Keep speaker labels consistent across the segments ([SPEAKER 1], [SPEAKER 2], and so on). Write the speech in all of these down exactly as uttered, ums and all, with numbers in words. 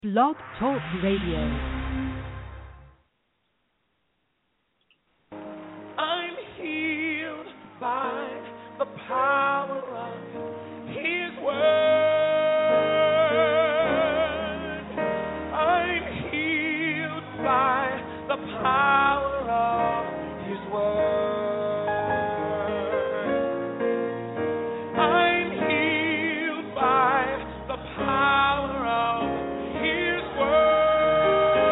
[SPEAKER 1] Blog Talk Radio.
[SPEAKER 2] I'm healed by the power of His word. I'm healed by the power of His word. I'm healed by the power of His word.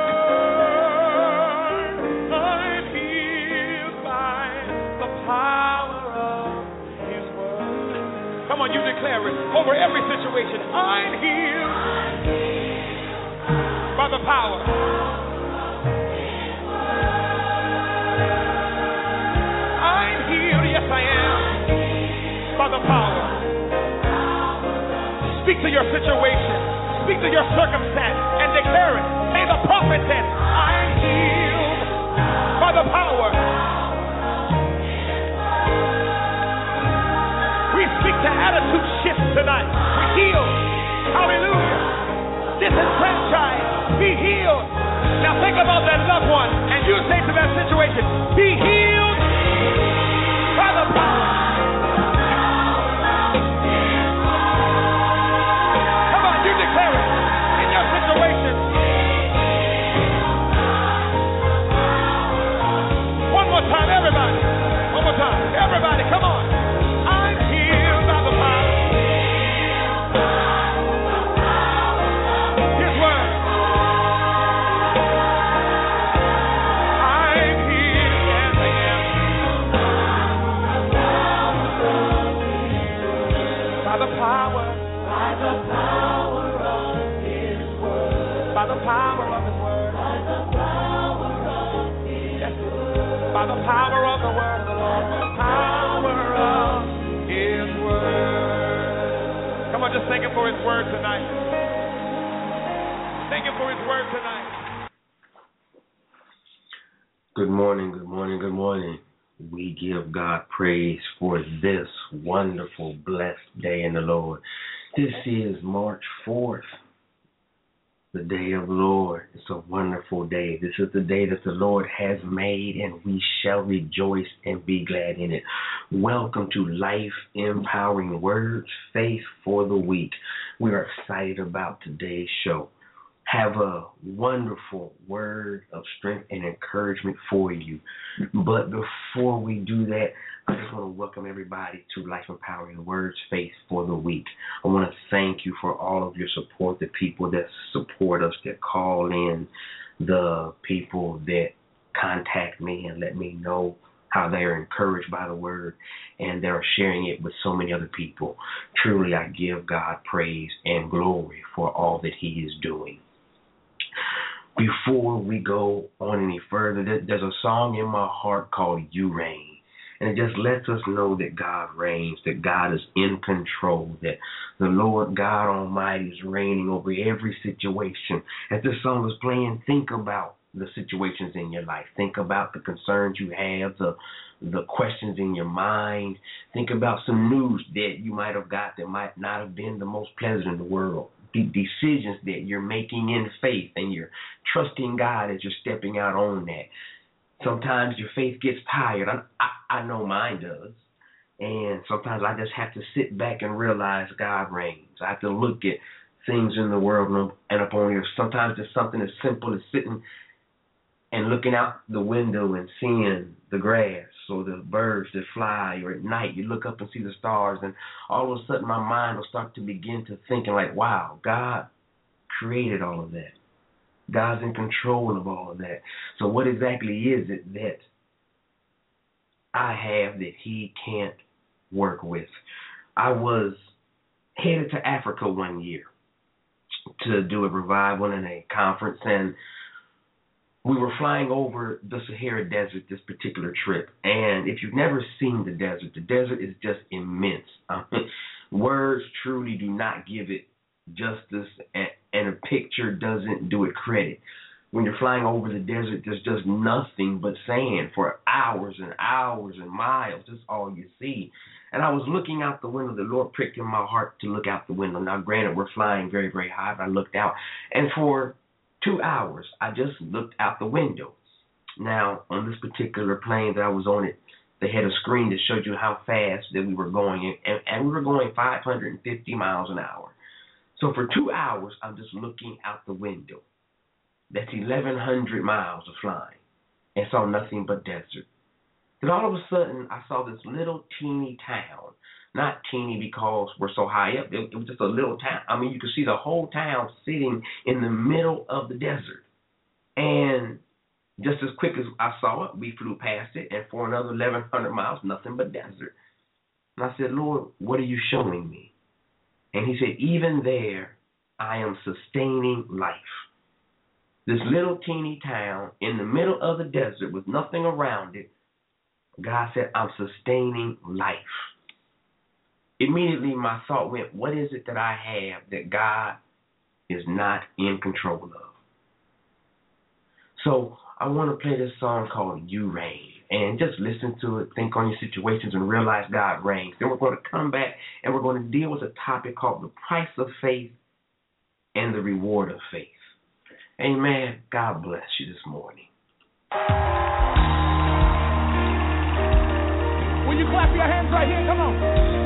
[SPEAKER 2] I'm healed by the power of His word. Come on, you declare it over every situation. I'm healed by the power. I'm healed, yes I am, by the power. Speak to your situation, speak to your circumstance, and declare it. Say the prophet said, I'm healed by the power. We speak to attitude shifts tonight. We heal. Hallelujah. Disenfranchised. Be healed. Now think about that loved one, and you say to that situation, be healed by the power. Come on, you declare it in your situation. One more time, everybody. One more time. Everybody, come on. I'm healed by the power. His word. I'm healed, yes I am. By the power. By the power of His word. By the power of His word. By the power of His word. By the power of the word of the Lord. The power of His word. Come on, just thank Him for His word tonight. Thank Him for His word tonight.
[SPEAKER 3] Good morning, good morning, good morning. We give God praise for this wonderful, blessed day in the Lord. This is March fourth, the day of the Lord. It's a wonderful day. This is the day that the Lord has made, and we shall rejoice and be glad in it. Welcome to Life Empowering Words, Faith for the Week. We are excited about today's show. Have a wonderful word of strength and encouragement for you. But before we do that, I just want to welcome everybody to Life Empowering Words, Faith for the Week. I want to thank you for all of your support, the people that support us, that call in, the people that contact me and let me know how they are encouraged by the word, and they're sharing it with so many other people. Truly, I give God praise and glory for all that He is doing. Before we go on any further, there's a song in my heart called You Reign. And it just lets us know that God reigns, that God is in control, that the Lord God Almighty is reigning over every situation. As this song is playing, think about the situations in your life. Think about the concerns you have, the the questions in your mind. Think about some news that you might have got that might not have been the most pleasant in the world. The decisions that you're making in faith, and you're trusting God as you're stepping out on that. Sometimes your faith gets tired. I, I, I know mine does. And sometimes I just have to sit back and realize God reigns. I have to look at things in the world and up on here. Sometimes it's something as simple as sitting and looking out the window and seeing the grass or the birds that fly, or at night you look up and see the stars, and all of a sudden my mind will start to begin to thinking like, wow, God created all of that. God's in control of all of that. So what exactly is it that I have that He can't work with? I was headed to Africa one year to do a revival and a conference, and we were flying over the Sahara Desert this particular trip. And if you've never seen the desert, the desert is just immense. Um, words truly do not give it justice, and, and a picture doesn't do it credit. when you're flying over the desert, there's just nothing but sand for hours and hours and miles. That's all you see. And I was looking out the window. The Lord pricked in my heart to look out the window. Now, granted, we're flying very, very high, but I looked out. And for two hours, I just looked out the window. Now, on this particular plane that I was on, it, they had a screen that showed you how fast that we were going. And, and we were going five hundred fifty miles an hour. So for two hours, I'm just looking out the window. That's eleven hundred miles of flying, and saw nothing but desert. Then all of a sudden, I saw this little teeny town. Not teeny because we're so high up. It, it was just a little town. I mean, you could see the whole town sitting in the middle of the desert. And just as quick as I saw it, we flew past it, and for another eleven hundred miles, nothing but desert. And I said, Lord, what are you showing me? And he said, even there, I am sustaining life. This little teeny town in the middle of the desert with nothing around it, God said, I'm sustaining life. Immediately my thought went, what is it that I have that God is not in control of? So I want to play this song called You Reign. And just listen to it, think on your situations, and realize God reigns. Then we're going to come back and we're going to deal with a topic called the price of faith and the reward of faith. Amen. God bless you this morning.
[SPEAKER 2] Will you clap your hands right here? Come on.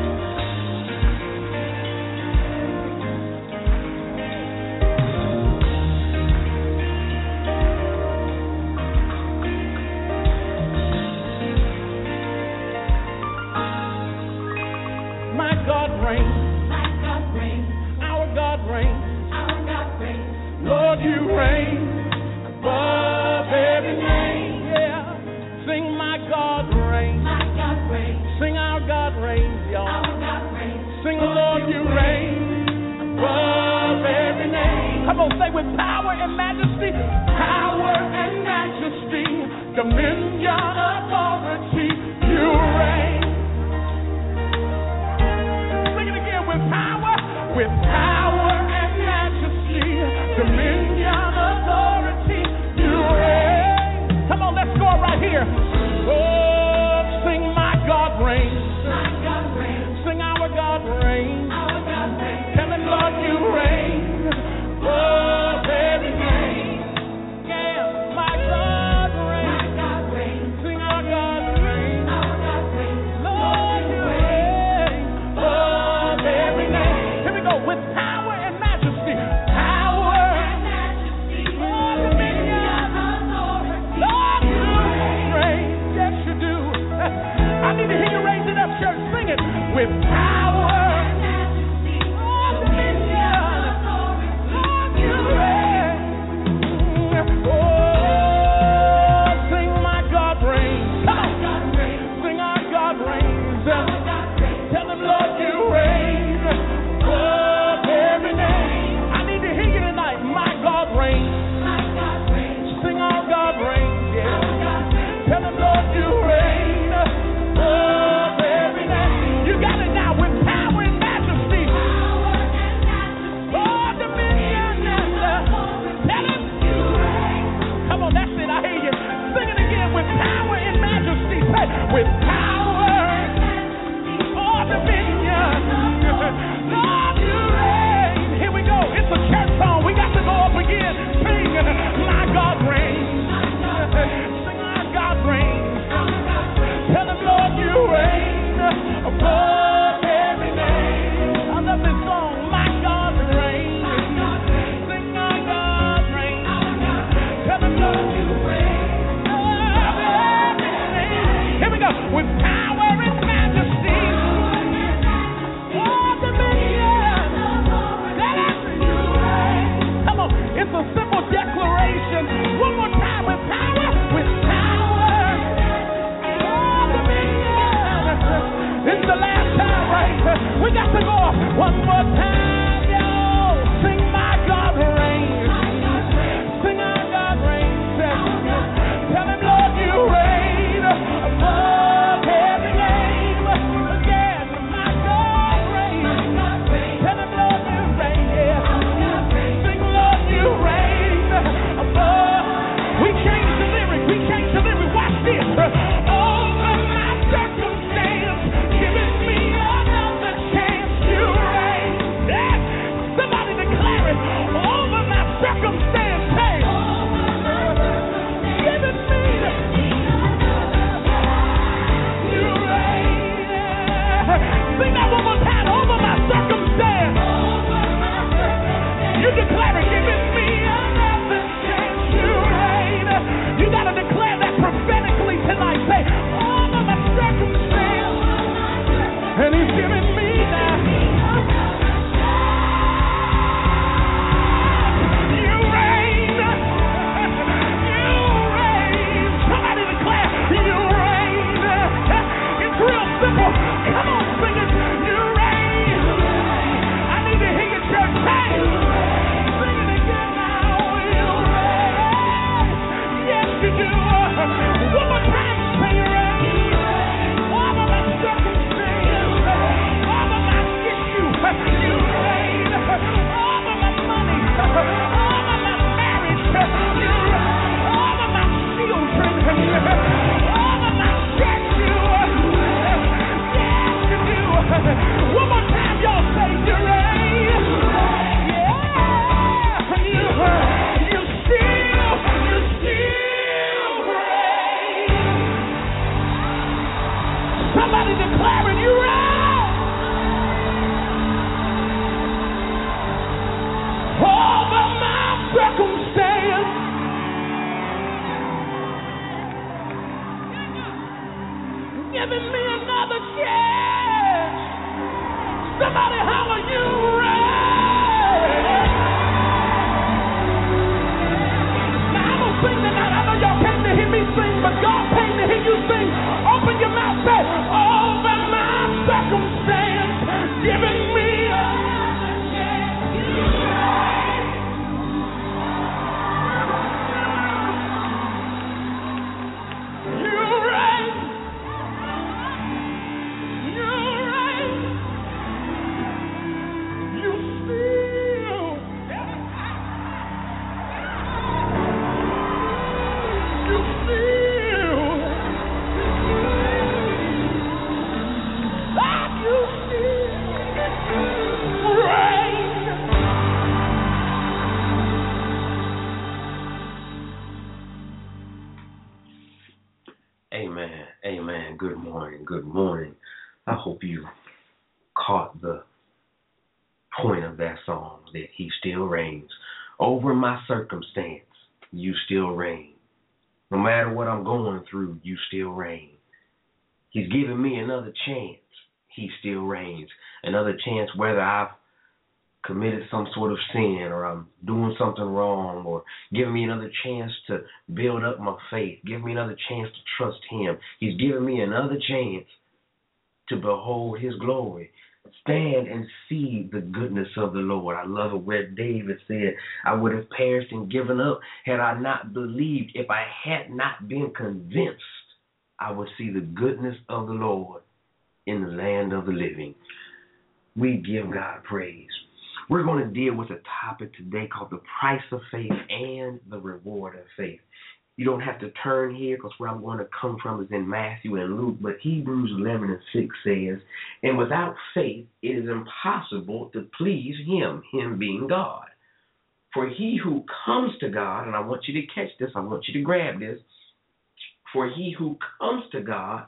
[SPEAKER 2] My God reigns. My God reigns. Our God reigns. Our God reigns. Lord, you reign above every name. Yeah. Sing my God reigns. My God reigns. Sing our God reigns, y'all. Our God reigns. Sing Lord, you reign above every name. Come on, say with power and majesty. Power and majesty. Dominion, authority. You reign. With power and majesty, dominion, authority, you reign. Come on, let's go right here. Oh, sing my God reigns. My God reigns. Sing our God reigns. Our God reigns. Tell him, Lord, you reign. Oh, every name. Yeah, my God reigns. My God reigns. Sing our God reigns. Our God reigns. Lord, you reign. Oh, every name. With power
[SPEAKER 3] Amen. Amen. Good morning. Good morning. I hope you caught the point of that song, that he still reigns. Over my circumstance, you still reign. No matter what I'm going through, you still reign. He's giving me another chance. He still reigns. Another chance whether I've committed some sort of sin or I'm doing something wrong, or giving me another chance to build up my faith, give me another chance to trust him. He's giving me another chance to behold his glory. Stand and see the goodness of the Lord. I love it where David said, I would have perished and given up had I not believed. If I had not been convinced, I would see the goodness of the Lord in the land of the living. We give God praise. We're going to deal with a topic today called the price of faith and the reward of faith. You don't have to turn here, because where I'm going to come from is in Matthew and Luke, but Hebrews eleven and six says, and without faith it is impossible to please him, him being God. For he who comes to God, and I want you to catch this, I want you to grab this, for he who comes to God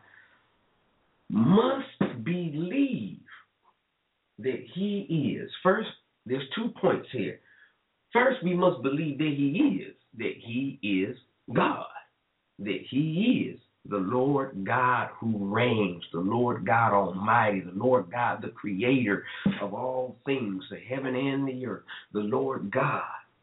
[SPEAKER 3] must believe that he is. First, there's two points here. First, we must believe that he is, that he is God, that he is the Lord God who reigns, the Lord God Almighty, the Lord God, the creator of all things, the heaven and the earth, the Lord God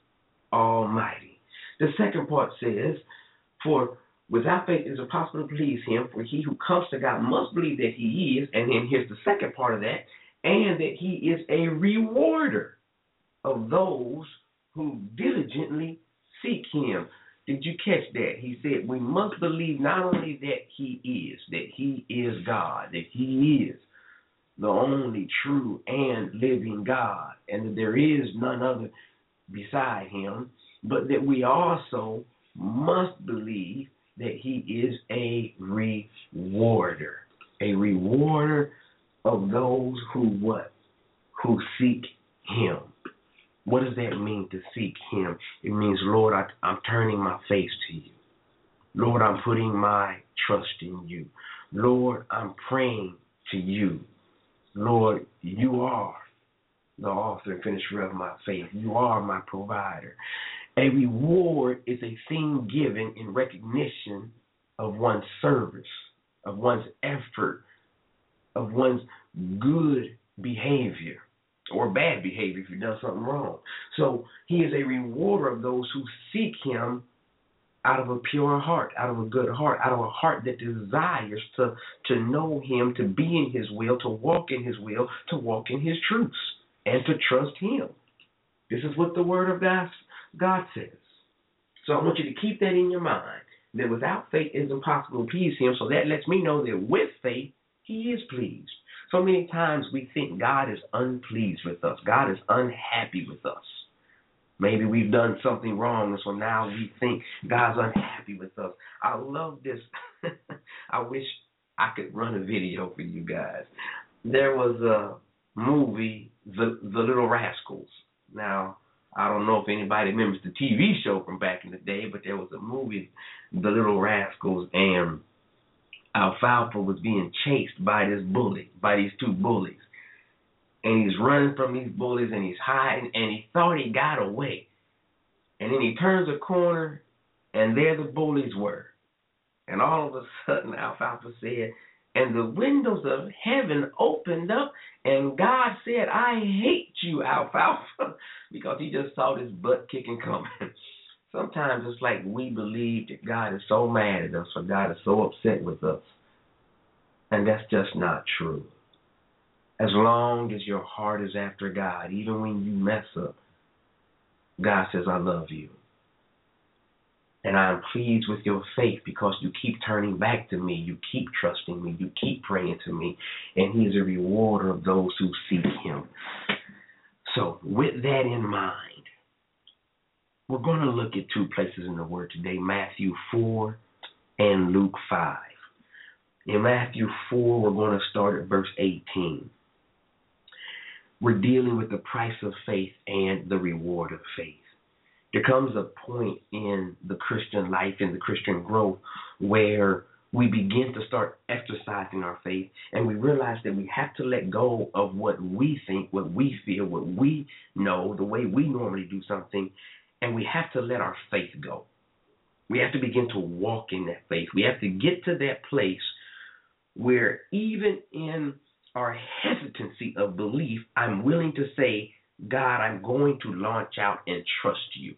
[SPEAKER 3] Almighty. The second part says, for without faith it is impossible to please him, for he who comes to God must believe that he is, and then here's the second part of that, and that he is a rewarder of those who diligently seek him. Did you catch that? He said we must believe not only that he is, that he is God, that he is the only true and living God, and that there is none other beside him, but that we also must believe that he is a rewarder, a rewarder of those who what? Who seek him. What does that mean, to seek him? It means, Lord, I, I'm turning my face to you. Lord, I'm putting my trust in you. Lord, I'm praying to you. Lord, you are the author and finisher of my faith. You are my provider. A reward is a thing given in recognition of one's service, of one's effort, of one's good behavior or bad behavior if you've done something wrong. So he is a rewarder of those who seek him out of a pure heart, out of a good heart, out of a heart that desires to, to know him, to be in his will, to walk in his will, to walk in his truths, and to trust him. This is what the word of God, God says. So I want you to keep that in your mind, that without faith it is impossible to please him. So that lets me know that with faith he is pleased. So many times we think God is unpleased with us. God is unhappy with us. Maybe we've done something wrong, and so now we think God's unhappy with us. I love this. I wish I could run a video for you guys. There was a movie, The, the Little Rascals. Now, I don't know if anybody remembers the T V show from back in the day, but there was a movie, The Little Rascals, and Alfalfa was being chased by this bully, by these two bullies. And he's running from these bullies, and he's hiding, and he thought he got away. And then he turns a corner, and there the bullies were. And all of a sudden, Alfalfa said, and the windows of heaven opened up, and God said, I hate you, Alfalfa, because he just saw this butt kicking coming. Sometimes it's like we believe that God is so mad at us, or God is so upset with us. And that's just not true. As long as your heart is after God, even when you mess up, God says, I love you. And I'm pleased with your faith because you keep turning back to me. You keep trusting me. You keep praying to me. And he is a rewarder of those who seek him. So with that in mind, we're going to look at two places in the Word today, Matthew four and Luke five. In Matthew four, we're going to start at verse eighteen. We're dealing with the price of faith and the reward of faith. There comes a point in the Christian life, in the Christian growth, where we begin to start exercising our faith, and we realize that we have to let go of what we think, what we feel, what we know, the way we normally do something, and we have to let our faith go. We have to begin to walk in that faith. We have to get to that place where even in our hesitancy of belief, I'm willing to say, God, I'm going to launch out and trust you.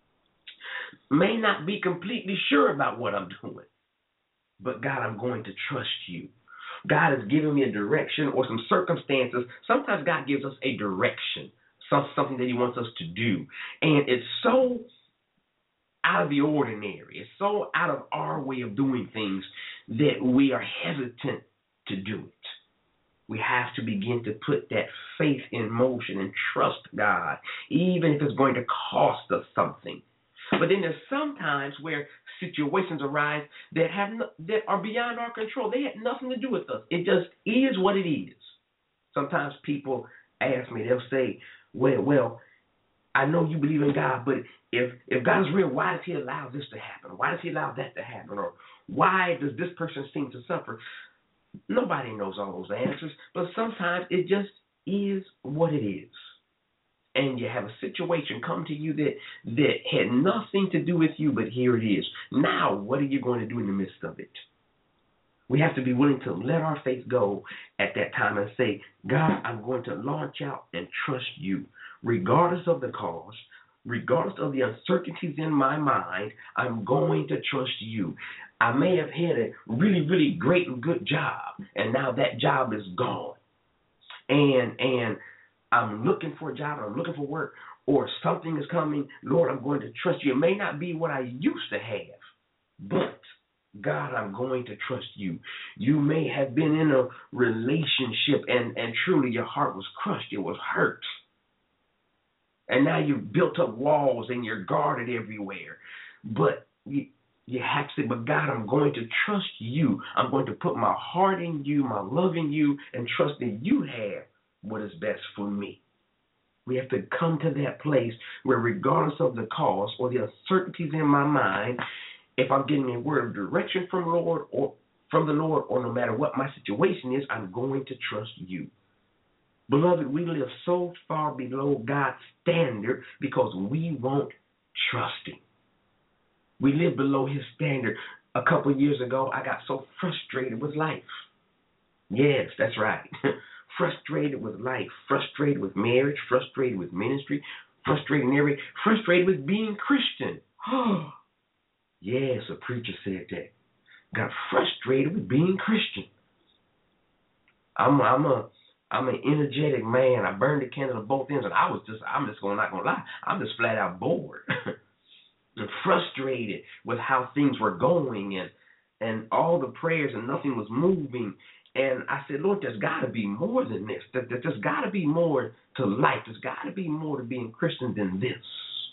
[SPEAKER 3] May not be completely sure about what I'm doing, but God, I'm going to trust you. God has given me a direction or some circumstances. Sometimes God gives us a direction, some, something that he wants us to do. And it's so out of the ordinary. It's so out of our way of doing things that we are hesitant to do it. We have to begin to put that faith in motion and trust God, even if it's going to cost us something. But then there's sometimes where situations arise that have no, that are beyond our control. They had nothing to do with us. It just is what it is. Sometimes people ask me, they'll say, well, well, I know you believe in God, but if if God is real, why does he allow this to happen? Why does he allow that to happen? Or why does this person seem to suffer? Nobody knows all those answers, but sometimes it just is what it is. And you have a situation come to you that, that had nothing to do with you, but here it is. Now, what are you going to do in the midst of it? We have to be willing to let our faith go at that time and say, God, I'm going to launch out and trust you. Regardless of the cause, regardless of the uncertainties in my mind, I'm going to trust you. I may have had a really, really great and good job, and now that job is gone. And and I'm looking for a job, I'm looking for work, or something is coming. Lord, I'm going to trust you. It may not be what I used to have, but God, I'm going to trust you. You may have been in a relationship and, and truly your heart was crushed. It was hurt. And now you've built up walls and you're guarded everywhere. But you, you have to say, but God, I'm going to trust you. I'm going to put my heart in you, my love in you, and trust that you have what is best for me. We have to come to that place where regardless of the cause or the uncertainties in my mind, if I'm getting a word of direction from the Lord or from the Lord, or no matter what my situation is, I'm going to trust you. Beloved, we live so far below God's standard because we won't trust him. We live below his standard. A couple of years ago, I got so frustrated with life. Yes, that's right. Frustrated with life, frustrated with marriage, frustrated with ministry, frustrated in every, frustrated with being Christian. Oh, yes, a preacher said that. Got frustrated with being Christian. I'm, I'm a, I'm an energetic man. I burned the candle at both ends, and I was just, I'm just gonna not gonna lie, I'm just flat out bored and frustrated with how things were going, and and all the prayers and nothing was moving. And I said, Lord, there's got to be more than this. There's got to be more to life. There's got to be more to being Christian than this.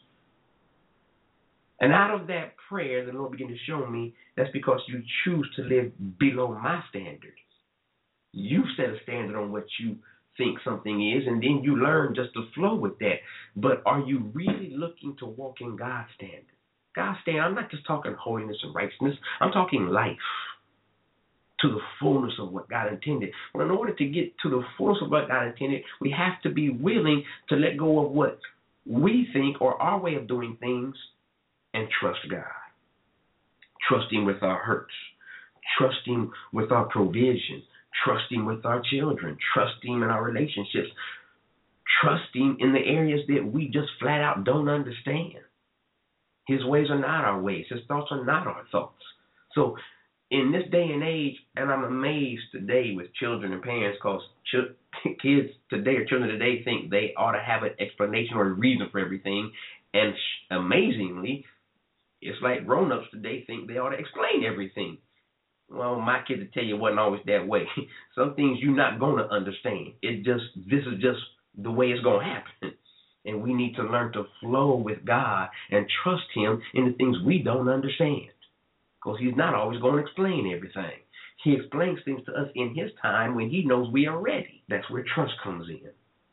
[SPEAKER 3] And out of that prayer, the Lord began to show me that's because you choose to live below my standards. You set a standard on what you think something is, and then you learn just to flow with that. But are you really looking to walk in God's standard? God's standard, I'm not just talking holiness and righteousness. I'm talking life. To the fullness of what God intended. Well, in order to get to the fullness of what God intended, we have to be willing to let go of what we think or our way of doing things and trust God. Trust him with our hurts. Trust him with our provision. Trust him with our children. Trust him in our relationships. Trust him in the areas that we just flat out don't understand. His ways are not our ways. His thoughts are not our thoughts. So, in this day and age, and I'm amazed today with children and parents, because ch- kids today or children today think they ought to have an explanation or a reason for everything. And sh- amazingly, it's like grown-ups today think they ought to explain everything. Well, my kids will tell you it wasn't always that way. Some things you're not going to understand. It just, this is just the way it's going to happen. And we need to learn to flow with God and trust him in the things we don't understand. Because he's not always going to explain everything. He explains things to us in his time when he knows we are ready. That's where trust comes in.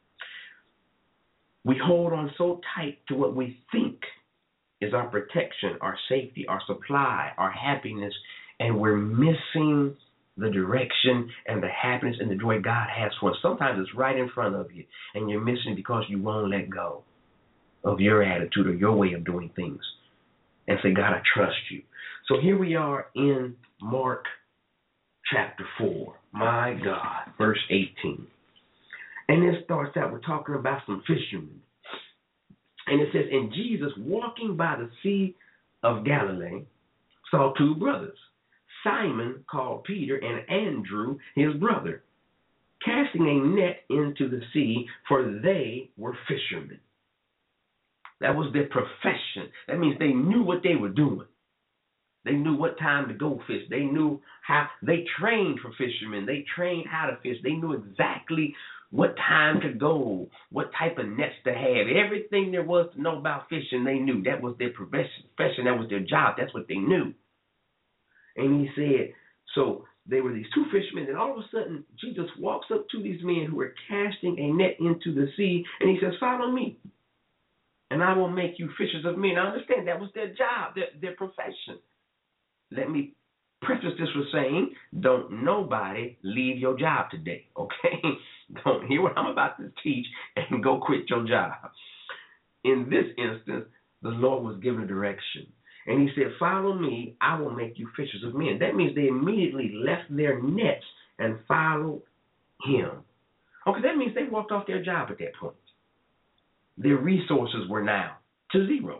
[SPEAKER 3] We hold on so tight to what we think is our protection, our safety, our supply, our happiness, and we're missing the direction and the happiness and the joy God has for us. Sometimes it's right in front of you, and you're missing it because you won't let go of your attitude or your way of doing things and say, God, I trust you. So here we are in Mark chapter four. My God, verse eighteen. And it starts out, we're talking about some fishermen. And it says, and Jesus, walking by the Sea of Galilee, saw two brothers, Simon, called Peter, and Andrew, his brother, casting a net into the sea, for they were fishermen. That was their profession. That means they knew what they were doing. They knew what time to go fish. They knew how, they trained for fishermen. They trained how to fish. They knew exactly what time to go, what type of nets to have. Everything there was to know about fishing, they knew. That was their profession. That was their job. That's what they knew. And he said, so they were these two fishermen, and all of a sudden, Jesus walks up to these men who are casting a net into the sea, and he says, follow me, and I will make you fishers of men. I understand that was their job, their, their profession. Let me preface this with saying, don't nobody leave your job today, okay? Don't hear what I'm about to teach and go quit your job. In this instance, the Lord was given direction. And he said, follow me, I will make you fishers of men. That means they immediately left their nets and followed him. Okay, that means they walked off their job at that point. Their resources were now to zero.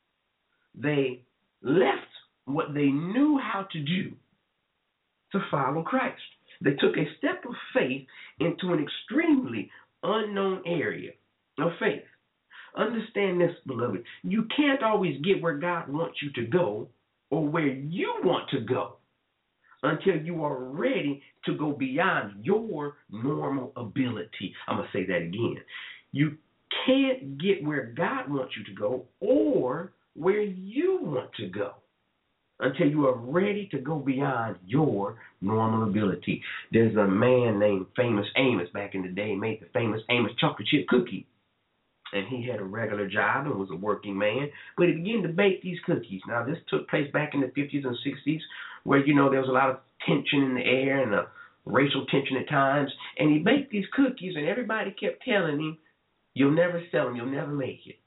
[SPEAKER 3] They left what they knew how to do to follow Christ. They took a step of faith into an extremely unknown area of faith. Understand this, beloved. You can't always get where God wants you to go or where you want to go until you are ready to go beyond your normal ability. I'm going to say that again. You can't get where God wants you to go or where you want to go until you are ready to go beyond your normal ability. There's a man named Famous Amos back in the day, made the famous Amos chocolate chip cookie. And he had a regular job and was a working man, but he began to bake these cookies. Now, this took place back in the fifties and sixties where, you know, there was a lot of tension in the air and a racial tension at times. And he baked these cookies, and everybody kept telling him, you'll never sell them, you'll never make it.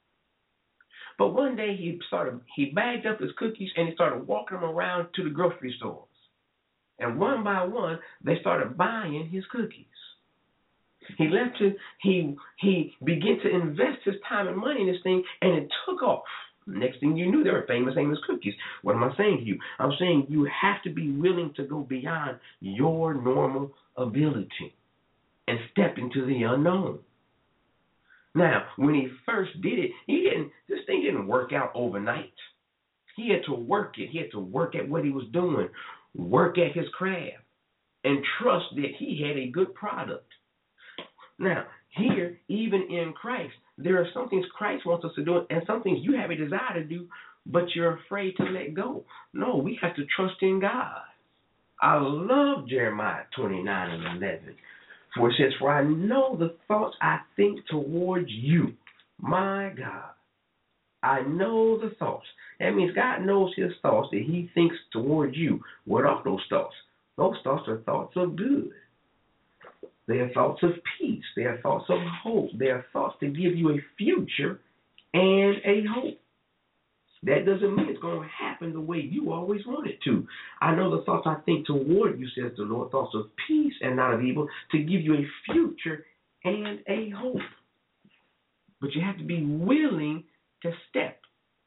[SPEAKER 3] But one day he started, he bagged up his cookies and he started walking them around to the grocery stores. And one by one, they started buying his cookies. He left to, he he began to invest his time and money in this thing, and it took off. Next thing you knew, there were Famous Amos cookies. What am I saying to you? I'm saying you have to be willing to go beyond your normal ability and step into the unknown. Now, when he first did it, he didn't. This thing didn't work out overnight. He had to work it. He had to work at what he was doing, work at his craft, and trust that he had a good product. Now, here, even in Christ, there are some things Christ wants us to do, and some things you have a desire to do, but you're afraid to let go. No, we have to trust in God. I love Jeremiah twenty-nine and eleven. For it says, for I know the thoughts I think towards you. My God. I know the thoughts. That means God knows his thoughts that he thinks towards you. What are those thoughts? Those thoughts are thoughts of good. They are thoughts of peace. They are thoughts of hope. They are thoughts to give you a future and a hope. That doesn't mean it's going to happen the way you always want it to. I know the thoughts I think toward you, says the Lord, thoughts of peace and not of evil, to give you a future and a hope. But you have to be willing to step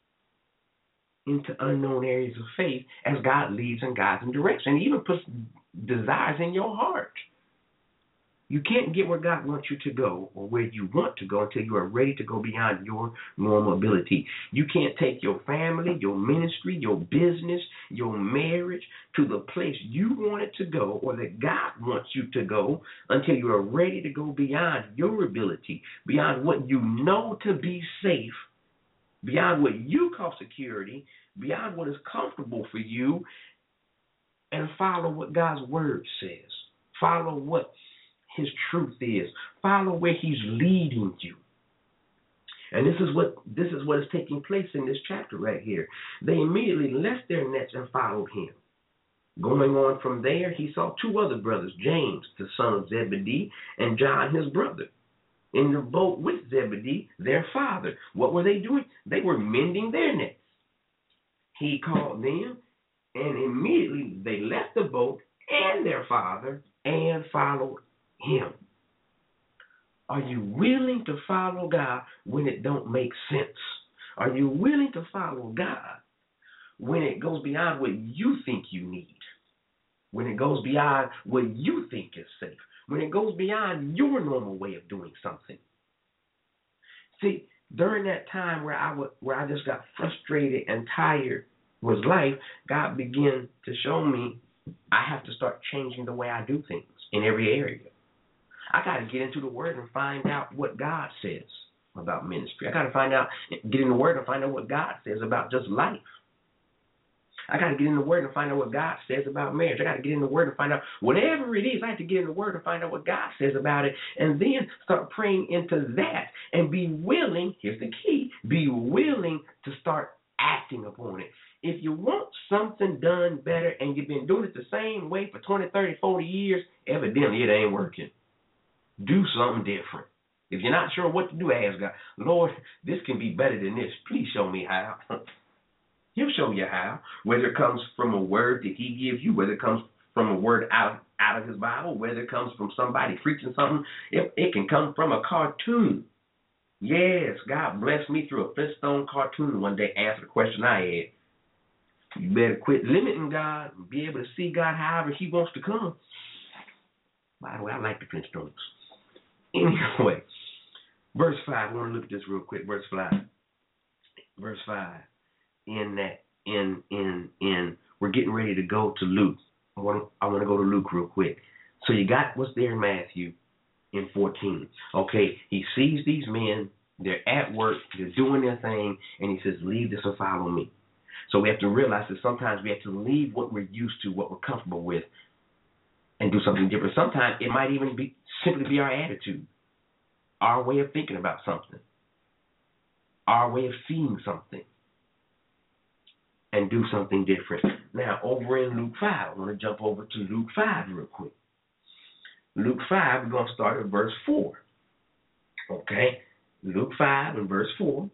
[SPEAKER 3] into unknown areas of faith as God leads and guides and directs, and even puts desires in your heart. You can't get where God wants you to go or where you want to go until you are ready to go beyond your normal ability. You can't take your family, your ministry, your business, your marriage to the place you want it to go or that God wants you to go until you are ready to go beyond your ability, beyond what you know to be safe, beyond what you call security, beyond what is comfortable for you, and follow what God's word says. Follow what his truth is. Follow where he's leading you. And this is what this is what is taking place in this chapter right here. They immediately left their nets and followed him. Going on from there, he saw two other brothers, James, the son of Zebedee, and John, his brother, in the boat with Zebedee, their father. What were they doing? They were mending their nets. He called them, and immediately they left the boat and their father and followed him. Are you willing to follow God when it don't make sense? Are you willing to follow God when it goes beyond what you think you need? When it goes beyond what you think is safe? When it goes beyond your normal way of doing something? See, during that time where I would, where I just got frustrated and tired with life, God began to show me I have to start changing the way I do things in every area. I got to get into the Word and find out what God says about ministry. I got to find out, get in the Word and find out what God says about just life. I got to get in the Word and find out what God says about marriage. I got to get in the Word and find out whatever it is. I have to get in the Word and find out what God says about it, and then start praying into that and be willing, here's the key, be willing to start acting upon it. If you want something done better and you've been doing it the same way for twenty, thirty, forty years, evidently it ain't working. Do something different. If you're not sure what to do, ask God, Lord, this can be better than this. Please show me how. He'll show you how, whether it comes from a word that he gives you, whether it comes from a word out, out of his Bible, whether it comes from somebody preaching something. It, it can come from a cartoon. Yes, God blessed me through a Flintstone cartoon one day, answered a question I had. You better quit limiting God and be able to see God however he wants to come. By the way, I like the Flintstones. Anyway, verse five, I want to look at this real quick. Verse five. Verse five. In that, in, in, in, we're getting ready to go to Luke. I want to, I want to go to Luke real quick. So you got what's there in Matthew in fourteen. Okay, he sees these men, they're at work, they're doing their thing, and he says, leave this and follow me. So we have to realize that sometimes we have to leave what we're used to, what we're comfortable with, and do something different. Sometimes it might even be simply be our attitude, our way of thinking about something, our way of seeing something, and do something different. Now, over in Luke five, I want to jump over to Luke five real quick. Luke five, we're going to start at verse four. Okay? Luke five and verse four.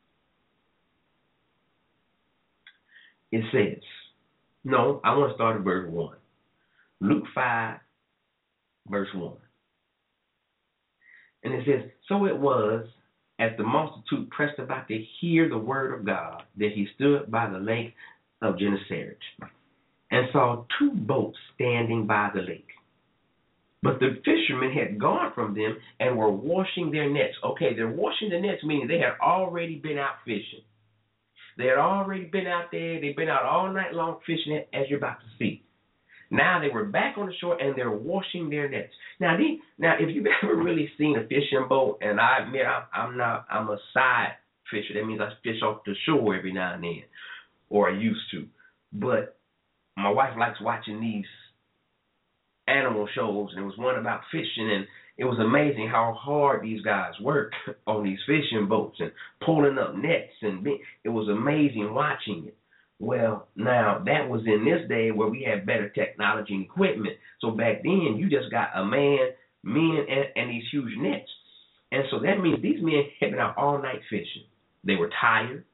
[SPEAKER 3] It says, no, I want to start at verse one. Luke five, verse one. And it says, so it was, as the multitude pressed about to hear the word of God, that he stood by the lake of Gennesaret and saw two boats standing by the lake. But the fishermen had gone from them and were washing their nets. Okay, they're washing the nets, meaning they had already been out fishing. They had already been out there. They've been out all night long fishing, as you're about to see. Now they were back on the shore and they're washing their nets. Now, these, now if you've ever really seen a fishing boat, and I admit I'm, I'm not, I'm a side fisher. That means I fish off the shore every now and then, or I used to. But my wife likes watching these animal shows, and there was one about fishing, and it was amazing how hard these guys work on these fishing boats and pulling up nets, and be, it was amazing watching it. Well, now, that was in this day where we had better technology and equipment. So back then, you just got a man, men, and, and these huge nets. And so that means these men had been out all night fishing. They were tired.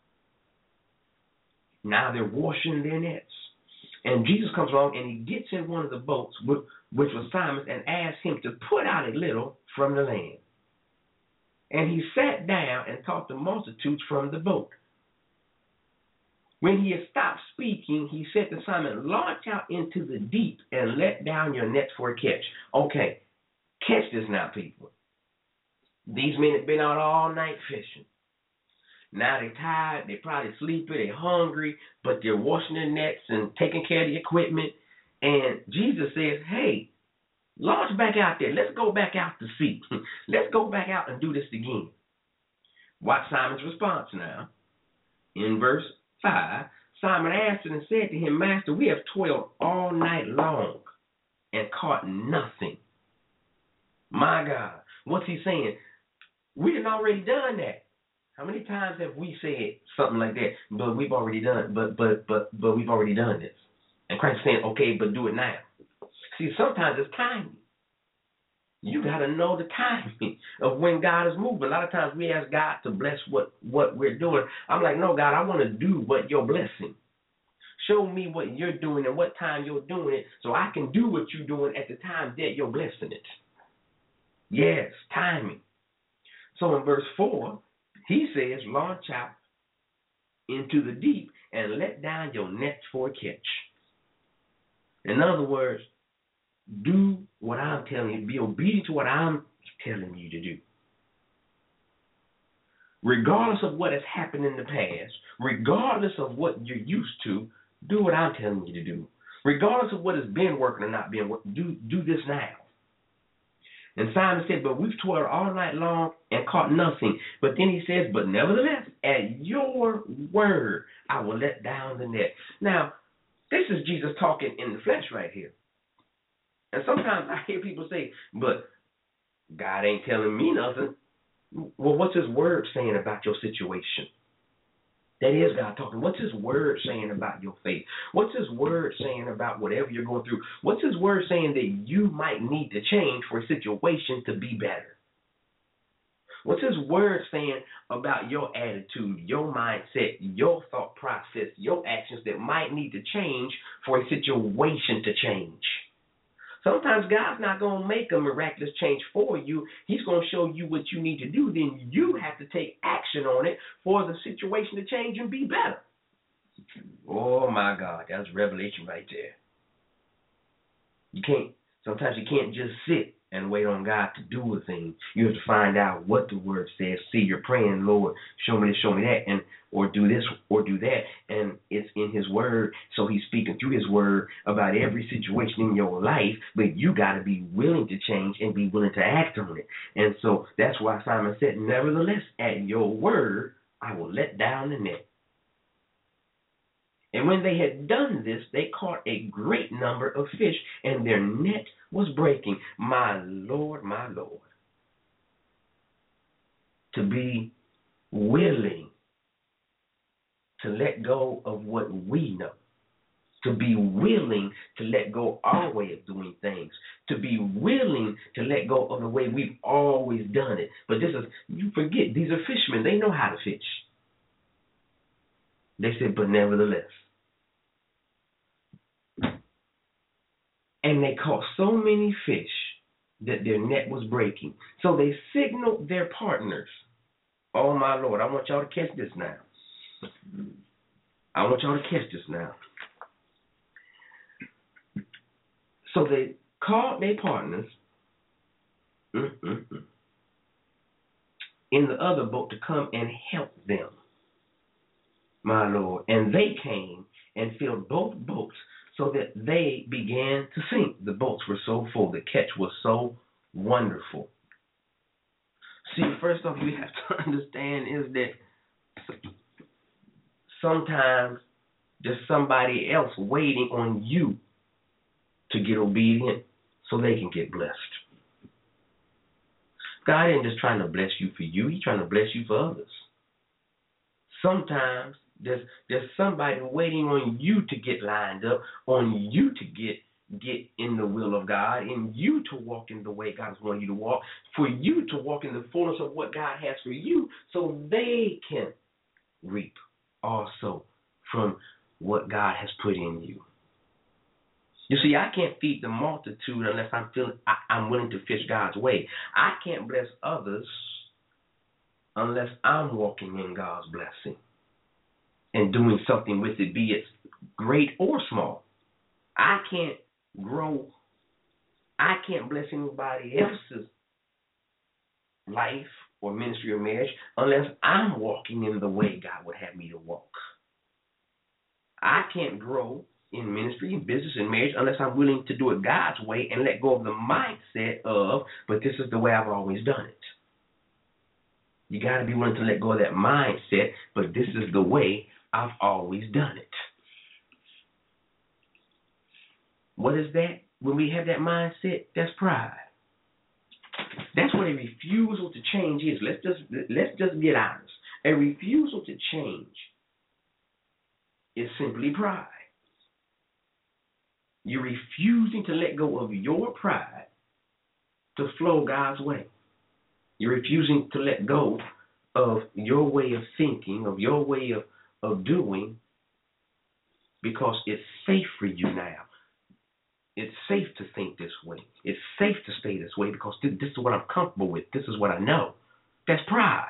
[SPEAKER 3] Now they're washing their nets. And Jesus comes along and he gets in one of the boats, which was Simon's, and asks him to put out a little from the land. And he sat down and taught the multitudes from the boat. When he had stopped speaking, he said to Simon, launch out into the deep and let down your nets for a catch. Okay, catch this now, people. These men have been out all night fishing. Now they're tired, they're probably sleepy, they're hungry, but they're washing their nets and taking care of the equipment. And Jesus says, hey, launch back out there. Let's go back out to sea. Let's go back out and do this again. Watch Simon's response now. In verse five, Simon answered and said to him, Master, we have toiled all night long and caught nothing. My God, what's he saying? We had already done that. How many times have we said something like that? But we've already done, but but but but we've already done this, And Christ is saying, okay, but do it now. See, sometimes it's timing. You got to know the timing of when God is moving. A lot of times we ask God to bless what, what we're doing. I'm like, no, God, I want to do what you're blessing. Show me what you're doing and what time you're doing it so I can do what you're doing at the time that you're blessing it. Yes, timing. So in verse four, he says, launch out into the deep and let down your nets for a catch. In other words, do what I'm telling you. Be obedient to what I'm telling you to do. Regardless of what has happened in the past, regardless of what you're used to, do what I'm telling you to do. Regardless of what has been working or not being working, do, do this now. And Simon said, but we've toiled all night long and caught nothing. But then he says, but nevertheless, at your word, I will let down the net. Now, this is Jesus talking in the flesh right here. And sometimes I hear people say, but God ain't telling me nothing. Well, what's his word saying about your situation? That is God talking. What's his word saying about your faith? What's his word saying about whatever you're going through? What's his word saying that you might need to change for a situation to be better? What's his word saying about your attitude, your mindset, your thought process, your actions that might need to change for a situation to change? Sometimes God's not going to make a miraculous change for you. He's going to show you what you need to do. Then you have to take action on it for the situation to change and be better. Oh, my God. That's revelation right there. You can't, sometimes you can't just sit and wait on God to do a thing. You have to find out what the word says. See, you're praying, Lord, show me this, show me that, and or do this or do that. And it's in his word. So he's speaking through his word about every situation in your life, but you got to be willing to change and be willing to act on it. And so that's why Simon said, nevertheless, at your word, I will let down the net. And when they had done this, they caught a great number of fish, and their net was breaking. My Lord, my Lord. To be willing to let go of what we know. To be willing to let go our way of doing things. To be willing to let go of the way we've always done it. But this is, you forget, these are fishermen. They know how to fish. They said, but nevertheless. And they caught so many fish that their net was breaking. So they signaled their partners. Oh, my Lord, I want y'all to catch this now. I want y'all to catch this now. So they called their partners mm-mm-mm, in the other boat to come and help them. My Lord. And they came and filled both boats so that they began to sink. The boats were so full. The catch was so wonderful. See, first off, you have to understand is that sometimes there's somebody else waiting on you to get obedient so they can get blessed. God ain't just trying to bless you for you. He's trying to bless you for others. Sometimes there's there's somebody waiting on you to get lined up, on you to get get in the will of God, in you to walk in the way God's wanting you to walk, for you to walk in the fullness of what God has for you, so they can reap also from what God has put in you. You see, I can't feed the multitude unless I'm feeling I, I'm willing to fish God's way. I can't bless others unless I'm walking in God's blessing and doing something with it, be it great or small. I can't grow. I can't bless anybody else's life or ministry or marriage unless I'm walking in the way God would have me to walk. I can't grow in ministry, in business, and marriage unless I'm willing to do it God's way and let go of the mindset of, but this is the way I've always done it. You got to be willing to let go of that mindset, but this is the way I've always done it. What is that? When we have that mindset, that's pride. That's what a refusal to change is. Let's just let's just get honest. A refusal to change is simply pride. You're refusing to let go of your pride to flow God's way. You're refusing to let go of your way of thinking, of your way of, of doing, because it's safe for you now. It's safe to think this way. It's safe to stay this way because this is what I'm comfortable with. This is what I know. That's pride.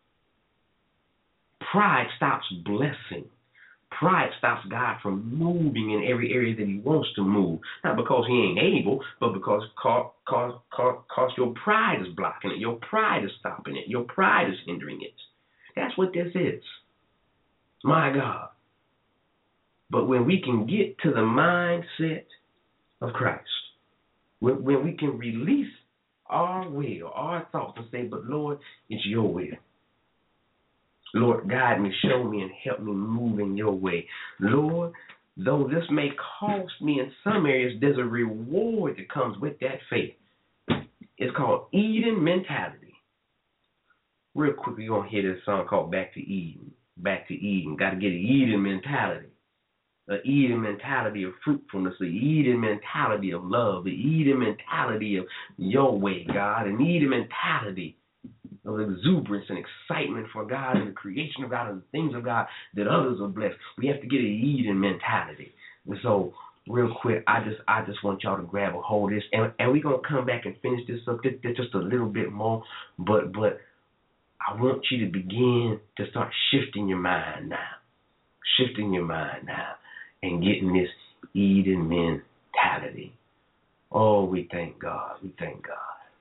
[SPEAKER 3] Pride stops blessing. Pride stops God from moving in every area that he wants to move. Not because he ain't able, but because cause, cause, cause, cause your pride is blocking it. Your pride is stopping it. Your pride is hindering it. That's what this is. My God. But when we can get to the mindset of Christ, when, when we can release our will, our thoughts, and say, but Lord, it's your will. Lord, guide me, show me, and help me move in your way. Lord, though this may cost me in some areas, there's a reward that comes with that faith. It's called Eden mentality. Real quick, we're going to hear this song called Back to Eden. Back to Eden. Got to get an Eden mentality. An Eden mentality of fruitfulness, an Eden mentality of love, an Eden mentality of your way, God, an Eden mentality of exuberance and excitement for God and the creation of God and the things of God that others are blessed. We have to get an Eden mentality. And so, real quick, I just I just want y'all to grab a hold of this, and, and we're gonna come back and finish this up just, just a little bit more. But but I want you to begin to start shifting your mind now, shifting your mind now, and getting this Eden mentality. Oh, we thank God. We thank God.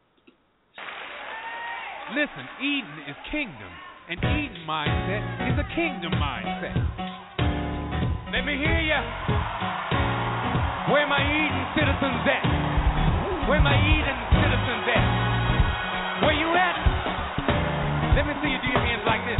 [SPEAKER 2] Listen, Eden is kingdom. An Eden mindset is a kingdom mindset. Let me hear ya. Where my Eden citizens at? Where my Eden citizens at? Where you at? Let me see you do your hands like this.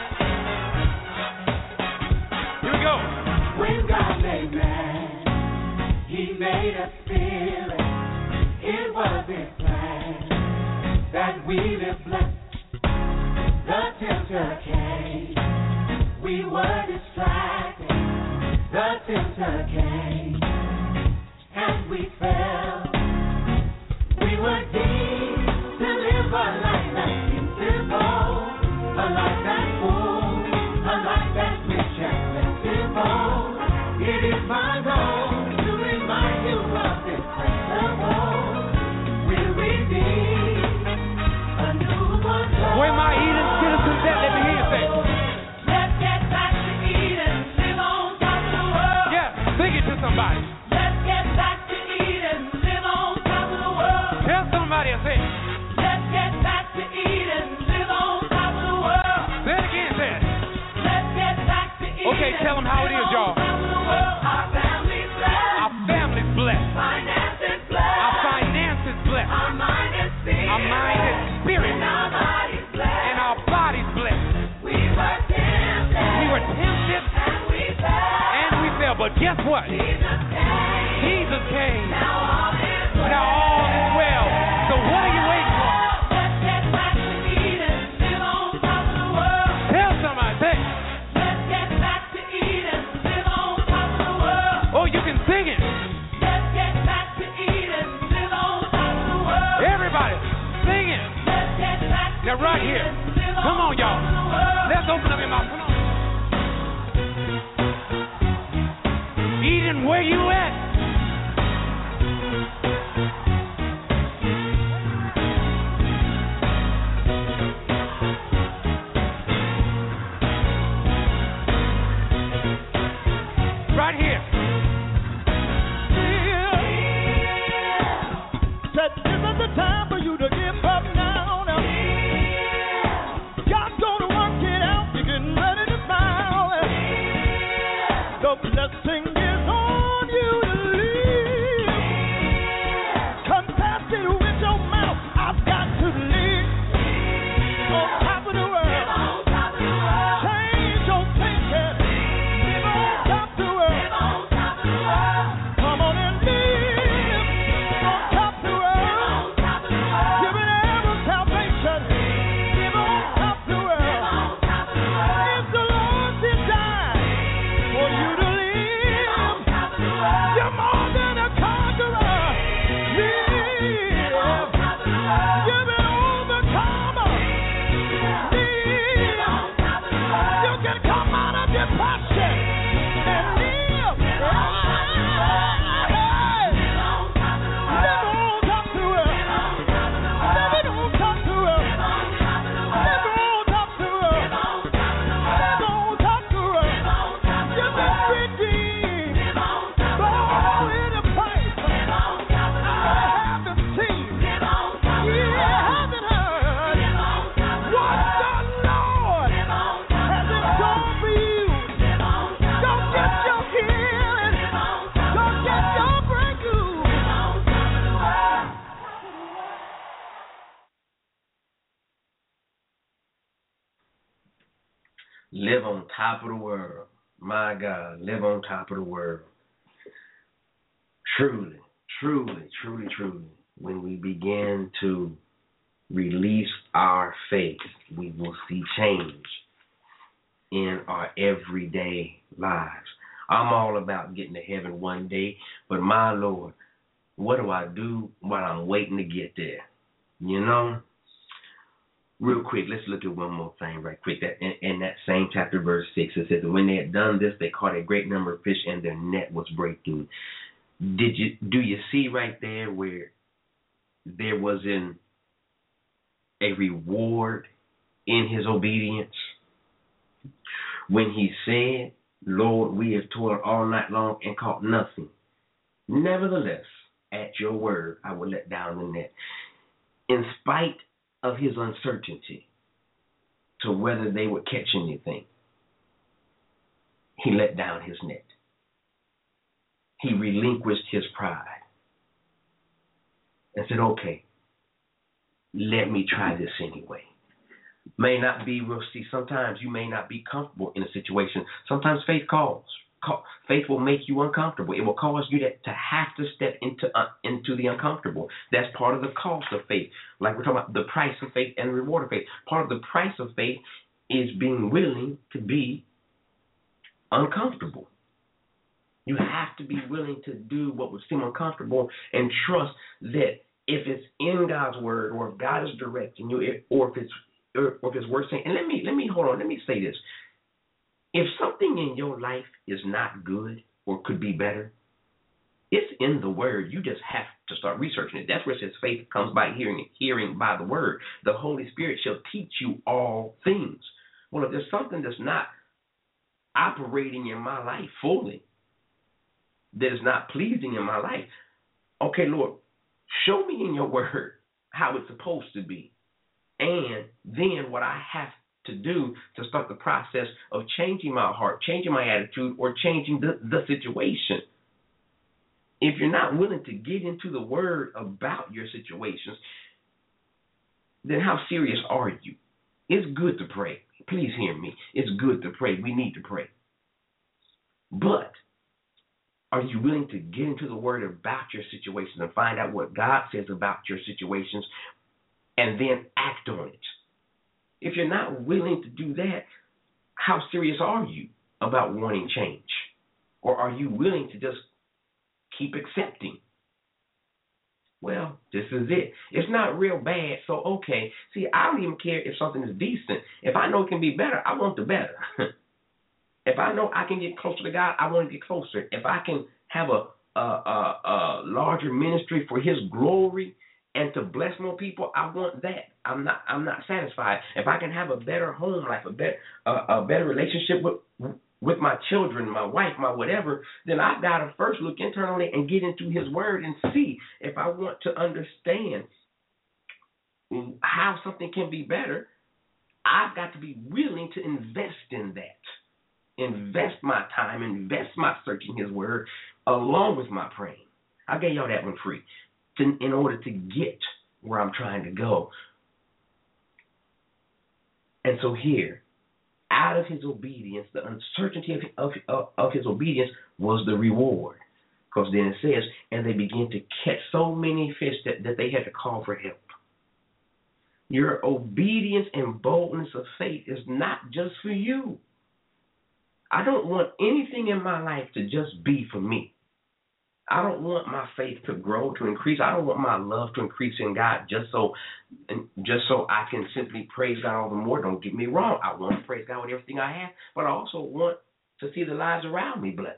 [SPEAKER 2] Here we go.
[SPEAKER 4] When God made man, he made a spirit. It was his plan that we live blessed. The tempter came, we were distracted. The tempter came, and we fell. We were deemed to live a life that's simple, a life that's full, a life that's rich and plentiful. It is my goal to remind you of this principle. We're redeemed, a newborn soul.
[SPEAKER 2] Where my Eden citizens at? Let me hear you say.
[SPEAKER 4] Let's get back to Eden, live on top of the world.
[SPEAKER 2] Yeah, sing it to somebody.
[SPEAKER 4] Let's get back to Eden, live on top of the world.
[SPEAKER 2] Tell somebody I say.
[SPEAKER 4] Let's get back to Eden, live on top of the world.
[SPEAKER 2] Say it again, say it.
[SPEAKER 4] Let's get back to Eden.
[SPEAKER 2] Okay, tell them how it is, y'all.
[SPEAKER 4] Our family's blessed.
[SPEAKER 2] Our family's blessed.
[SPEAKER 4] Finances blessed.
[SPEAKER 2] Our finances blessed.
[SPEAKER 4] Our mind is spirit.
[SPEAKER 2] Our mind is spirit.
[SPEAKER 4] And our body's blessed.
[SPEAKER 2] And our body's blessed.
[SPEAKER 4] We were tempted.
[SPEAKER 2] We were tempted.
[SPEAKER 4] And we fell.
[SPEAKER 2] And we fell. But guess what?
[SPEAKER 4] Jesus came.
[SPEAKER 2] Jesus came.
[SPEAKER 4] Now all is well.
[SPEAKER 2] Now all is well. So what are you waiting for?
[SPEAKER 4] Let's get back to Eden, live on top of the world.
[SPEAKER 2] Tell somebody. Say.
[SPEAKER 4] Let's get back to Eden, live on top of the world.
[SPEAKER 2] Oh, you can sing it.
[SPEAKER 4] Let's get back to Eden, live on top of the world.
[SPEAKER 2] Everybody, sing it.
[SPEAKER 4] Let's get back to
[SPEAKER 2] Now right here. Come on, y'all. Let's open up your mouth. Come on. Eden, where you at? Right here.
[SPEAKER 5] Said this is the time for you to give up now. now. God's gonna work it out. You're getting ready to smile. The blessing is on you to leave. Confess it with your mouth. I've got to live on top of the world. Change your thinking. Live on top of the world.
[SPEAKER 3] live on top of the world. My God, live on top of the world. Truly, truly, truly, truly, when we begin to release our faith, we will see change in our everyday lives. I'm all about getting to heaven one day, but my Lord, what do I do while I'm waiting to get there? You know? Real quick, let's look at one more thing right quick. That in, in that same chapter, verse six, it says, when they had done this, they caught a great number of fish, and their net was breaking. Did you do you see right there where there was an a reward in his obedience? When he said, Lord, we have toiled all night long and caught nothing. Nevertheless, at your word, I will let down the net. In spite of his uncertainty to whether they would catch anything, he let down his net. He relinquished his pride and said, okay, let me try this anyway. May not be, we'll see, sometimes you may not be comfortable in a situation. Sometimes faith calls. Call, faith will make you uncomfortable. It will cause you to, to have to step into uh, into the uncomfortable. That's part of the cost of faith. Like we're talking about the price of faith and the reward of faith. Part of the price of faith is being willing to be uncomfortable. You have to be willing to do what would seem uncomfortable and trust that if it's in God's word, or if God is directing you, or if it's or if it's worth saying. And let me let me hold on. Let me say this: if something in your life is not good or could be better, it's in the word. You just have to start researching it. That's where it says faith comes by hearing it, hearing by the word. The Holy Spirit shall teach you all things. Well, if there's something that's not operating in my life fully, that is not pleasing in my life, okay, Lord, show me in your word how it's supposed to be. And then what I have to do to start the process of changing my heart, changing my attitude, or changing the, the situation. If you're not willing to get into the word about your situations, then how serious are you? It's good to pray. Please hear me. It's good to pray. We need to pray. But are you willing to get into the word about your situations and find out what God says about your situations and then act on it? If you're not willing to do that, how serious are you about wanting change? Or are you willing to just keep accepting? Well, this is it. It's not real bad, so okay. See, I don't even care if something is decent. If I know it can be better, I want the better. If I know I can get closer to God, I want to get closer. If I can have a, a, a, a larger ministry for His glory and to bless more people, I want that. I'm not. I'm not satisfied. If I can have a better home life, a better, uh, a better relationship with with my children, my wife, my whatever, then I've got to first look internally and get into His Word and see if I want to understand how something can be better. I've got to be willing to invest in that. Invest my time, invest my searching His Word, along with my praying. I gave y'all that one free to, in order to get where I'm trying to go. And so here, out of his obedience, the uncertainty of, of, of his obedience was the reward. Because then it says, and they began to catch so many fish that, that they had to call for help. Your obedience and boldness of faith is not just for you. I don't want anything in my life to just be for me. I don't want my faith to grow, to increase. I don't want my love to increase in God just so just so I can simply praise God all the more. Don't get me wrong. I want to praise God with everything I have, but I also want to see the lives around me blessed.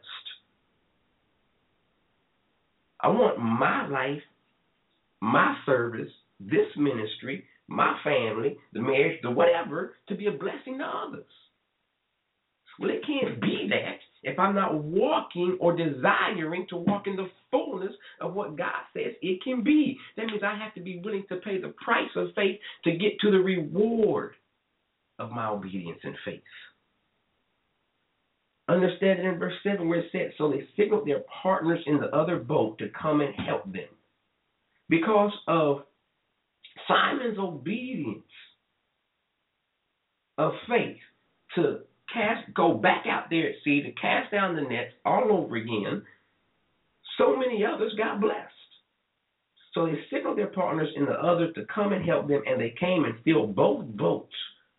[SPEAKER 3] I want my life, my service, this ministry, my family, the marriage, the whatever, to be a blessing to others. Well, it can't be that if I'm not walking or desiring to walk in the fullness of what God says it can be. That means I have to be willing to pay the price of faith to get to the reward of my obedience and faith. Understand it in verse seven where it said, so they signaled their partners in the other boat to come and help them. Because of Simon's obedience of faith to cast, go back out there at sea to cast down the nets all over again. So many others got blessed. So they signaled their partners in the others to come and help them, and they came and filled both boats.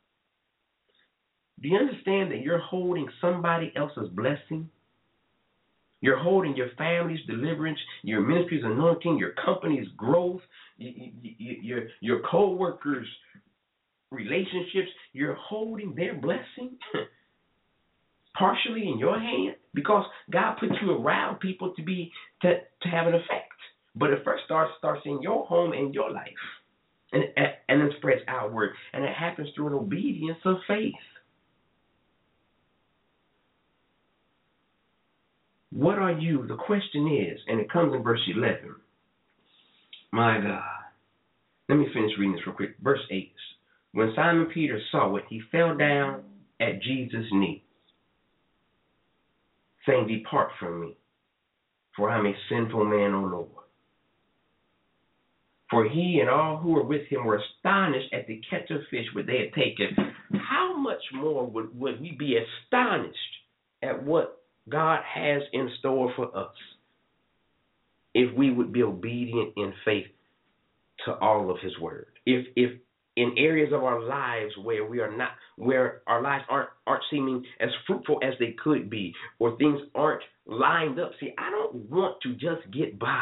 [SPEAKER 3] Do you understand that you're holding somebody else's blessing? You're holding your family's deliverance, your ministry's anointing, your company's growth, your, your co-workers' relationships. You're holding their blessing partially in your hand because God put you around people to be to, to have an effect. But it first starts starts in your home and your life, and and then spreads outward, and it happens through an obedience of faith. What are you? The question is, and it comes in verse eleven. My God. Let me finish reading this real quick. Verse eight. When Simon Peter saw it, he fell down at Jesus' knees, saying, "Depart from me, for I am a sinful man, O Lord." For he and all who were with him were astonished at the catch of fish which they had taken. How much more would, would we be astonished at what God has in store for us if we would be obedient in faith to all of his word? If if in areas of our lives where we are not, where our lives aren't aren't seeming as fruitful as they could be, or things aren't lined up. See, I don't want to just get by.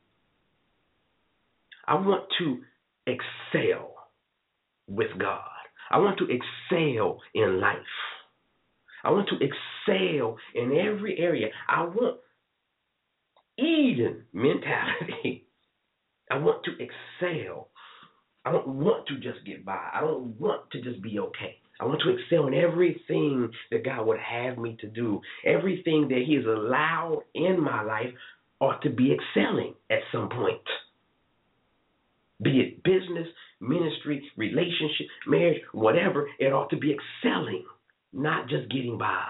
[SPEAKER 3] I want to excel with God. I want to excel in life. I want to excel in every area. I want Eden mentality. I want to excel. I don't want to just get by. I don't want to just be okay. I want to excel in everything that God would have me to do. Everything that he has allowed in my life ought to be excelling at some point. Be it business, ministry, relationship, marriage, whatever, it ought to be excelling, not just getting by.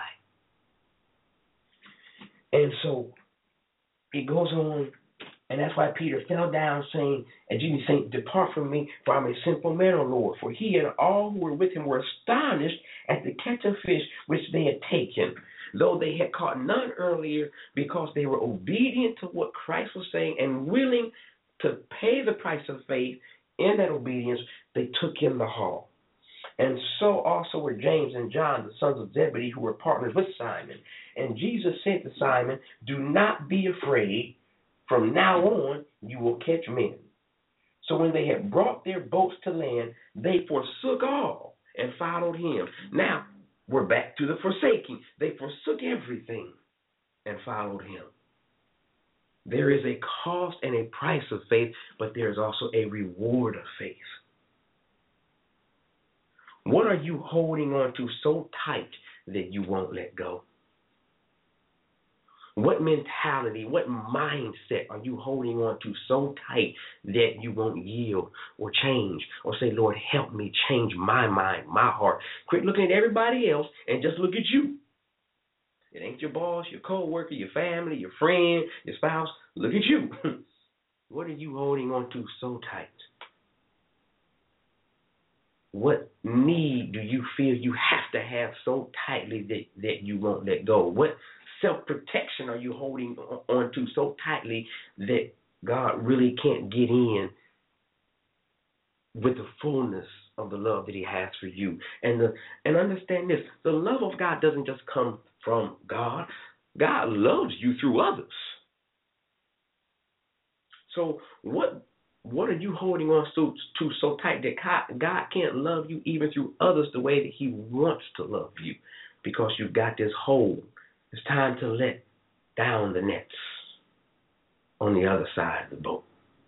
[SPEAKER 3] And so it goes on, and that's why Peter fell down saying, and Jesus saying, "Depart from me, for I'm a sinful man, O Lord." For he and all who were with him were astonished at the catch of fish which they had taken, though they had caught none earlier, because they were obedient to what Christ was saying and willing to pay the price of faith. In that obedience, they took in the haul. And so also were James and John, the sons of Zebedee, who were partners with Simon. And Jesus said to Simon, "Do not be afraid. From now on, you will catch men." So when they had brought their boats to land, they forsook all and followed him. Now, we're back to the forsaking. They forsook everything and followed him. There is a cost and a price of faith, but there is also a reward of faith. What are you holding on to so tight that you won't let go? What mentality, what mindset are you holding on to so tight that you won't yield or change or say, "Lord, help me change my mind, my heart"? Quit looking at everybody else and just look at you. It ain't your boss, your co-worker, your family, your friend, your spouse. Look at you. What are you holding on to so tight? What need do you feel you have to have so tightly that, that you won't let go? What self-protection are you holding on to so tightly that God really can't get in with the fullness of the love that he has for you? And the, and understand this, the love of God doesn't just come from God. God loves you through others. So what what are you holding on to, to so tight that God, God can't love you even through others the way that he wants to love you? Because you've got this hold. It's time to let down the nets on the other side of the boat.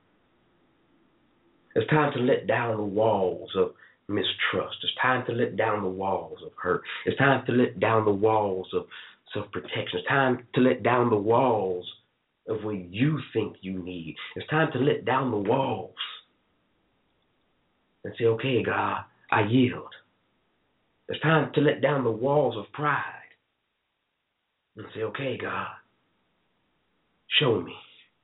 [SPEAKER 3] It's time to let down the walls of mistrust. It's time to let down the walls of hurt. It's time to let down the walls of self-protection. It's time to let down the walls of what you think you need. It's time to let down the walls and say, "Okay, God, I yield." It's time to let down the walls of pride and say, "Okay, God, show me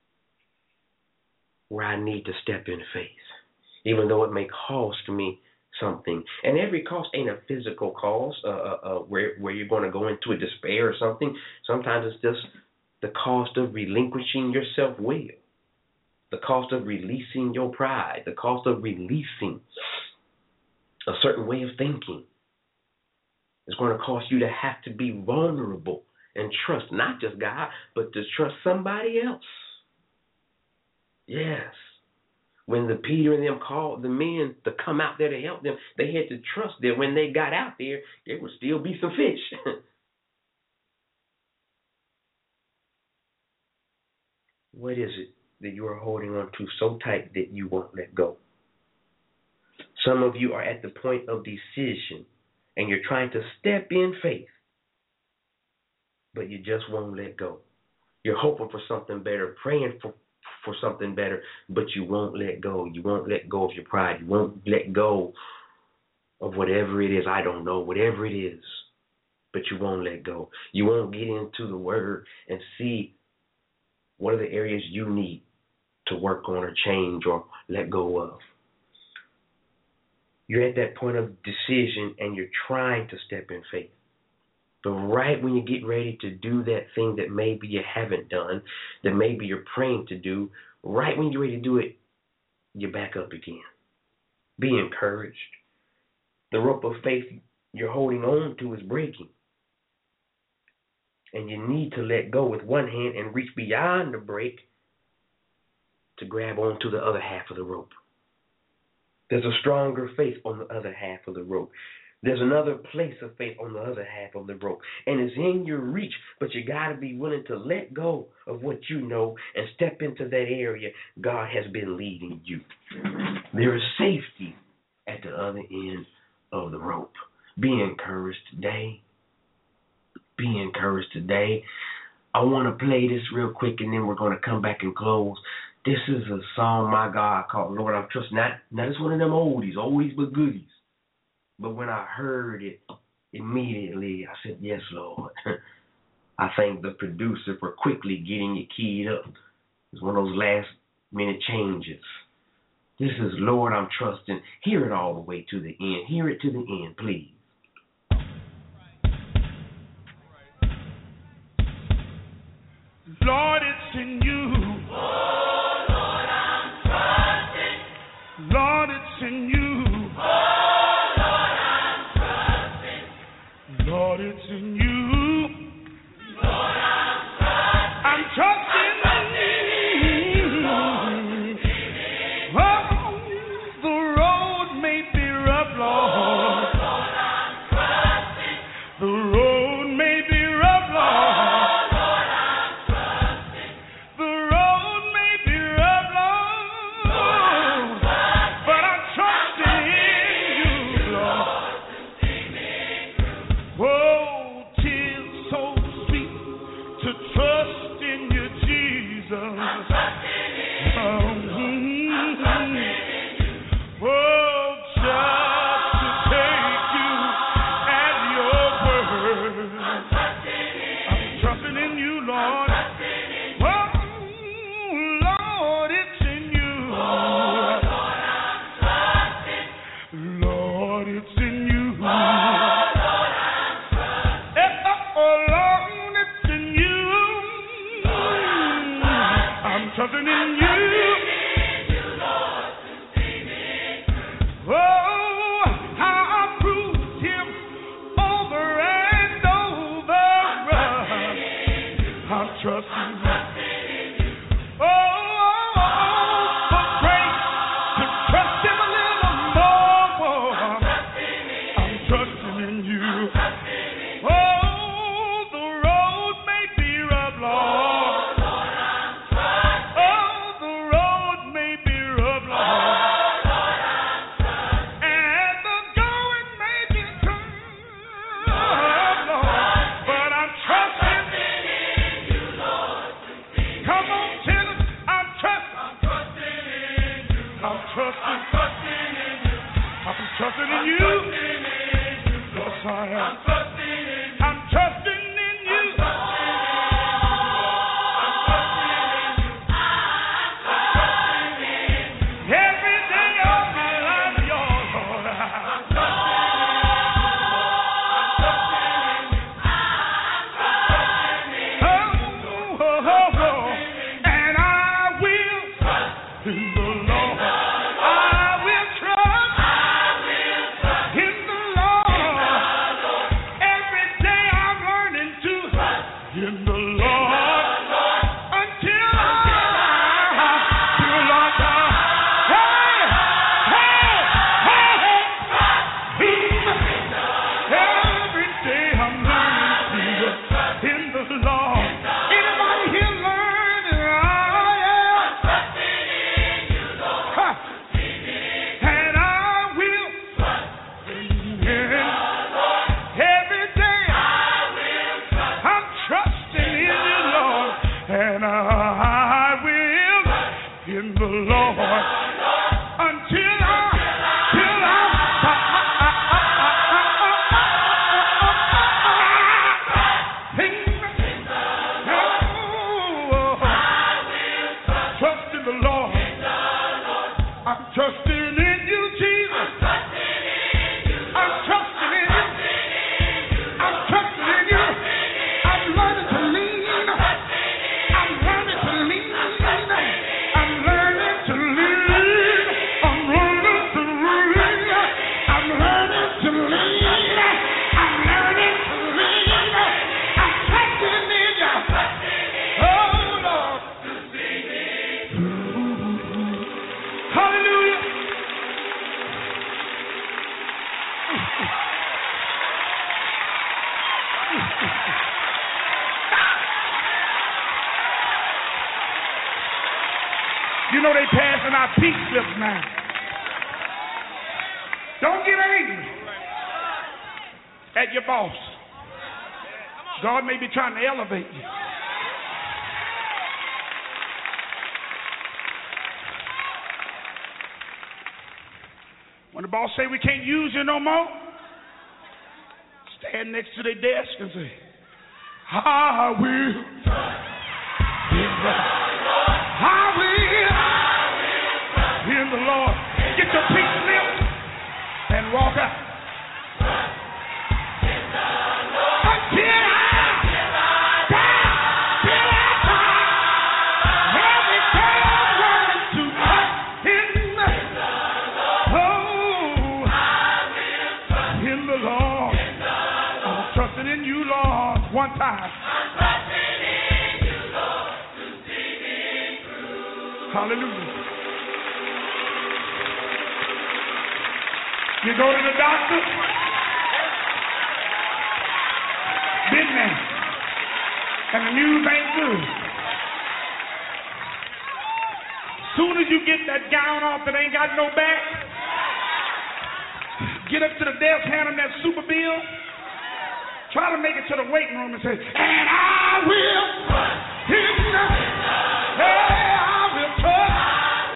[SPEAKER 3] where I need to step in faith, even though it may cost me something. And every cost ain't a physical cost uh, uh, uh, where, where you're going to go into a despair or something. Sometimes it's just the cost of relinquishing your self-will, the cost of releasing your pride, the cost of releasing a certain way of thinking. It's going to cost you to have to be vulnerable and trust not just God, but to trust somebody else. Yes. When the Peter and them called the men to come out there to help them, they had to trust that when they got out there, there would still be some fish. What is it that you are holding on to so tight that you won't let go? Some of you are at the point of decision, and you're trying to step in faith, but you just won't let go. You're hoping for something better, praying for, for something better, but you won't let go. You won't let go of your pride. You won't let go of whatever it is. I don't know, whatever it is, but you won't let go. You won't get into the Word and see what are the areas you need to work on or change or let go of. You're at that point of decision and you're trying to step in faith. But right when you get ready to do that thing that maybe you haven't done, that maybe you're praying to do, right when you're ready to do it, you back up again. Be encouraged. The rope of faith you're holding on to is breaking. And you need to let go with one hand and reach beyond the break to grab onto the other half of the rope. There's a stronger faith on the other half of the rope. There's another place of faith on the other half of the rope. And it's in your reach, but you got to be willing to let go of what you know and step into that area God has been leading you. There is safety at the other end of the rope. Be encouraged today. Be encouraged today. I want to play this real quick, and then we're going to come back and close. This is a song, my God, called Lord I'm Trusting. Not, not it's one of them oldies, oldies but goodies. But when I heard it, immediately I said, yes, Lord. I thank the producer for quickly getting it keyed up. It's one of those last minute changes. This is Lord I'm Trusting. Hear it all the way to the end. Hear it to the end, please.
[SPEAKER 5] Lord, it's in you.
[SPEAKER 4] Oh, Lord, I'm trusting.
[SPEAKER 5] Lord, it's in you.
[SPEAKER 4] Oh, Lord, I'm trusting.
[SPEAKER 5] Lord, it's in you.
[SPEAKER 4] Lord, I'm trusting.
[SPEAKER 5] I'm trusting in you. Oh, the road may be rough, Lord.
[SPEAKER 4] Oh, Lord, I'm trusting.
[SPEAKER 5] The road may be rough, Lord. Trusting in you. Oh, how I proved him over and over. I'm trusting. Oh, for grace to trust him a little more. I'm trusting in you. Oh, the road may be rough, Lord. in the Lord until I, till I die. Hey, hey, hey, hey. Every day I'm learning to in the Lord. Anybody here learning? I am trusting in you, Lord. And I will trust in you. Every day I'm trusting in you, Lord. And I will in the Lord until I, till I, trust in the Lord. I'm trusting in you, Jesus. I'm trusting in you. I'm trusting in you. I'm learning to lean. I'm learning to lean. I'm learning to lean. I'm learning to lean. I'm learning to lean. I'm learning to lean. I'm trusting in you. Oh, Lord. Hallelujah. You know they passing out pink slips now. Don't get angry at your boss. God may be trying to elevate you. When the boss say we can't use you no more, stand next to their desk and say, I will. I will. In the Lord. Get your pink slip and walk out. Until I die, till I die. Every day I'm learning to trust in the Oh, in the Lord. I'm trusting in you, Lord. One time. Hallelujah. You go to the doctor, been there, and the news ain't good. Soon as you get that gown off that ain't got no back, get up to the desk, hand them that super bill, try to make it to the waiting room and say, and I will in the, hey, I will trust.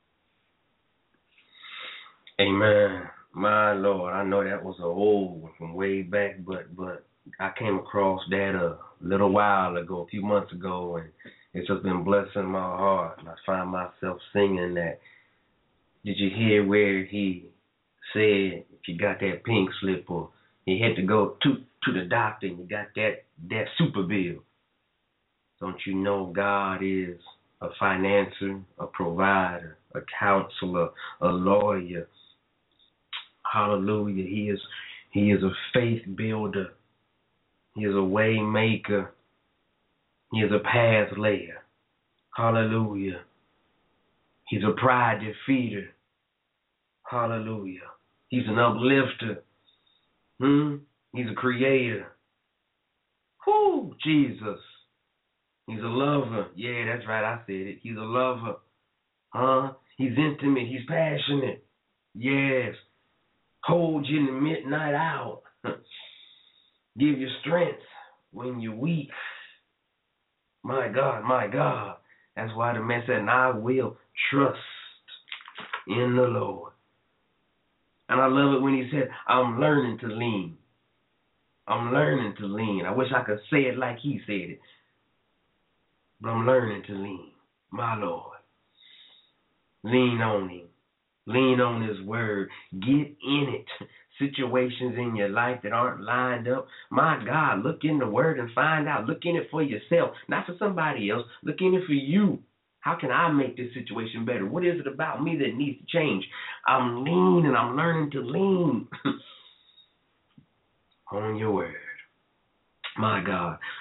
[SPEAKER 3] Amen. My Lord, I know that was an old one from way back, but but I came across that a little while ago, a few months ago, and it's just been blessing my heart. And I find myself singing that. Did you hear where he said if you got that pink slip or you had to go to to the doctor and you got that that super bill? Don't you know God is a financier, a provider, a counselor, a lawyer? Hallelujah. He is he is a faith builder. He is a way maker. He is a path layer. Hallelujah. He's a pride defeater. Hallelujah. He's an uplifter. Hmm? He's a creator. Whoo, Jesus. He's a lover. Yeah, that's right. I said it. He's a lover. Huh? He's intimate. He's passionate. Yes. Hold you in the midnight hour. Give you strength when you're weak. My God, my God. That's why the man said, and I will trust in the Lord. And I love it when he said, I'm learning to lean. I'm learning to lean. I wish I could say it like he said it. But I'm learning to lean. My Lord. Lean on him. Lean on his word. Get in it. Situations in your life that aren't lined up. My God, look in the word and find out. Look in it for yourself. Not for somebody else. Look in it for you. How can I make this situation better? What is it about me that needs to change? I'm leaning. I'm learning to lean on your word. My God.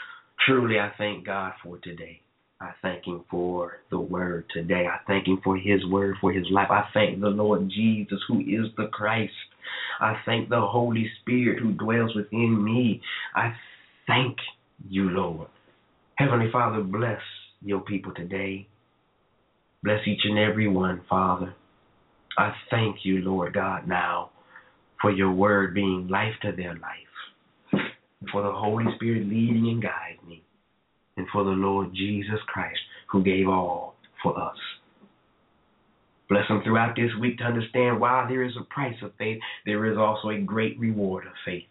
[SPEAKER 3] Truly, I thank God for today. I thank him for the word today. I thank him for his word, for his life. I thank the Lord Jesus, who is the Christ. I thank the Holy Spirit who dwells within me. I thank you, Lord. Heavenly Father, bless your people today. Bless each and every one, Father. I thank you, Lord God, now for your word being life to their life, for the Holy Spirit leading and guiding me, and for the Lord Jesus Christ who gave all for us. Bless them throughout this week to understand while there is a price of faith, there is also a great reward of faith.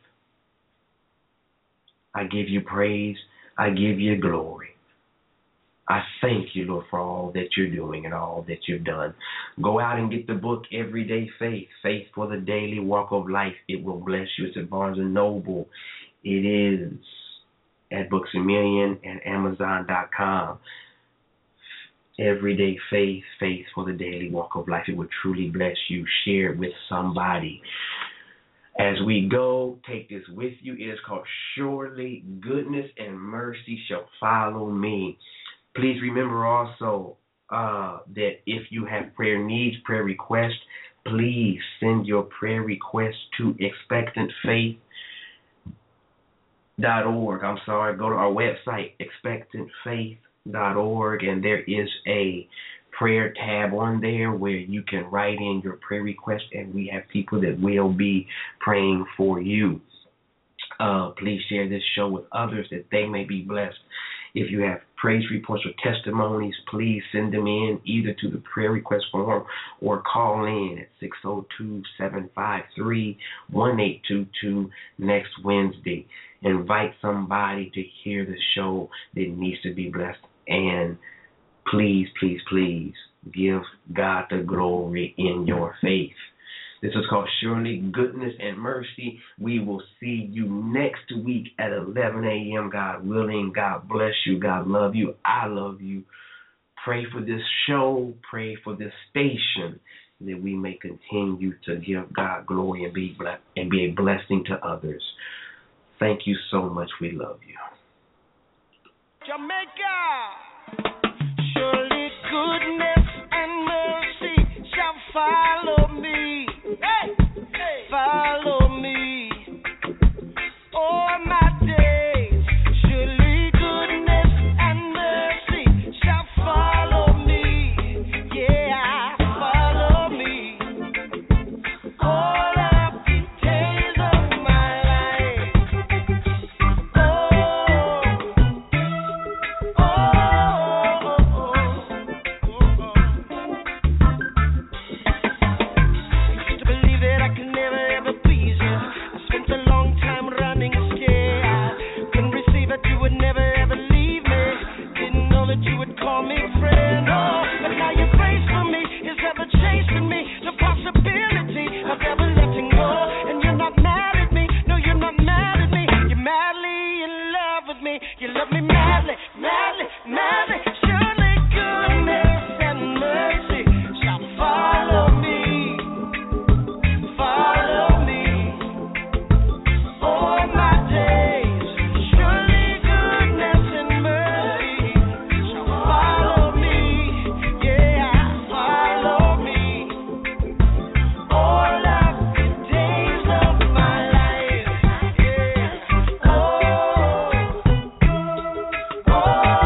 [SPEAKER 3] I give you praise. I give you glory. I thank you, Lord, for all that you're doing and all that you've done. Go out and get the book, Everyday Faith, Faith for the Daily Walk of Life. It will bless you. It's at Barnes and Noble. It is at Books A Million and Amazon dot com. Everyday Faith, Faith for the Daily Walk of Life. It will truly bless you. Share it with somebody. As we go, take this with you. It is called Surely Goodness and Mercy Shall Follow Me. Please remember also uh, that if you have prayer needs, prayer requests, please send your prayer requests to expectant faith dot org. I'm sorry, go to our website, expectant faith dot org, and there is a prayer tab on there where you can write in your prayer request, and we have people that will be praying for you. Uh, please share this show with others that they may be blessed. If you have praise reports or testimonies, please send them in either to the prayer request form or call in at six oh two, seven five three, one eight two two next Wednesday. Invite somebody to hear the show that needs to be blessed. And please, please, please give God the glory in your faith. This is called Surely Goodness and Mercy. We will see you next week at eleven a.m. God willing. God bless you. God love you. I love you. Pray for this show. Pray for this station that we may continue to give God glory and be blessed and be a blessing to others. Thank you so much. We love you.
[SPEAKER 2] Jamaica, surely goodness and mercy shall follow me. Hey, hey. Follow me all my days. Surely goodness and mercy shall follow me. Yeah, follow me all of the days of my life. Oh, oh, oh, oh, oh. Used to believe that I could never ever please you. I spent a long time running scared. Couldn't receive that you would never ever leave me. Didn't know that you would call me friend. Oh, but now your grace for me is ever chasing me. The possibility of ever letting go. And you're not mad at me. No, you're not mad at me. You're madly in love with me. You love me madly, madly, madly. Surely goodness and mercy shall follow me. Follow me all my days. Surely goodness and mercy shall follow me. Yeah, follow me all of the days of my life. Yeah. Oh, oh, oh, oh.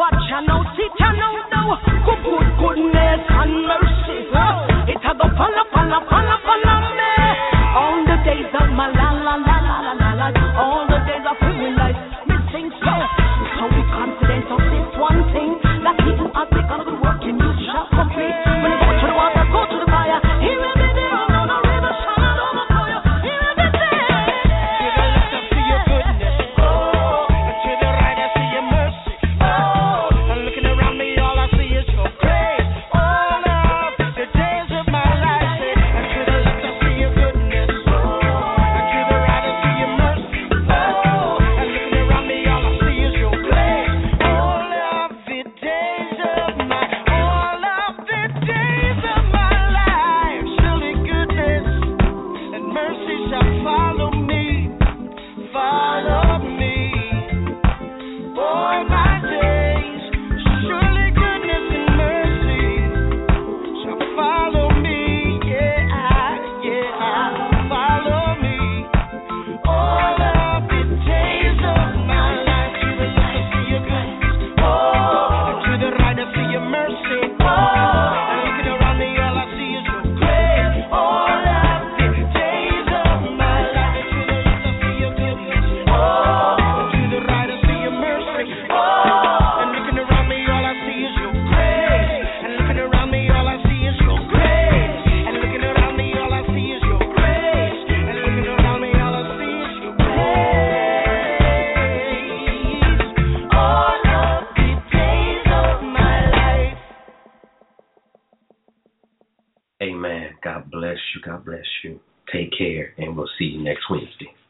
[SPEAKER 6] watch and now sit and now now. Good, good, goodness and mercy. It a go follow, follow, follow, follow me. All the days of my la la la la la la la. All the days of my life, me sing so. So we confident of this one thing, that he who has begun good work in you shall complete. When you go to the water, go to the fire. He will be there. Oh no, no river shall not overflow you. He will be there.
[SPEAKER 2] To the left I see your goodness, oh, and to the right I see your mercy, oh, and looking around me all I see is your grace. All of the days of my life, and to the left I see your goodness, oh, and to the right I see your mercy, oh, and looking around me all I see is your grace. All of the days of my, all of the days of my life, surely goodness and mercy shall follow me, follow me, all my days. Surely goodness and mercy shall follow me, yeah, yeah, follow me, all of the days of my life. To the left I see your goodness, oh, and to the right I see your mercy, oh, and looking around me all I see is your grace. All of the days of my life. To the left I see your goodness, oh, and to the right I see your mercy, oh, and looking around me all I see is your grace. And looking around me all I see is your grace. And looking around me all I see is your grace. And looking around me all I see is your grace. All of the days of my life.
[SPEAKER 3] Amen. God bless you. God bless you. Take care, and we'll see you next Wednesday.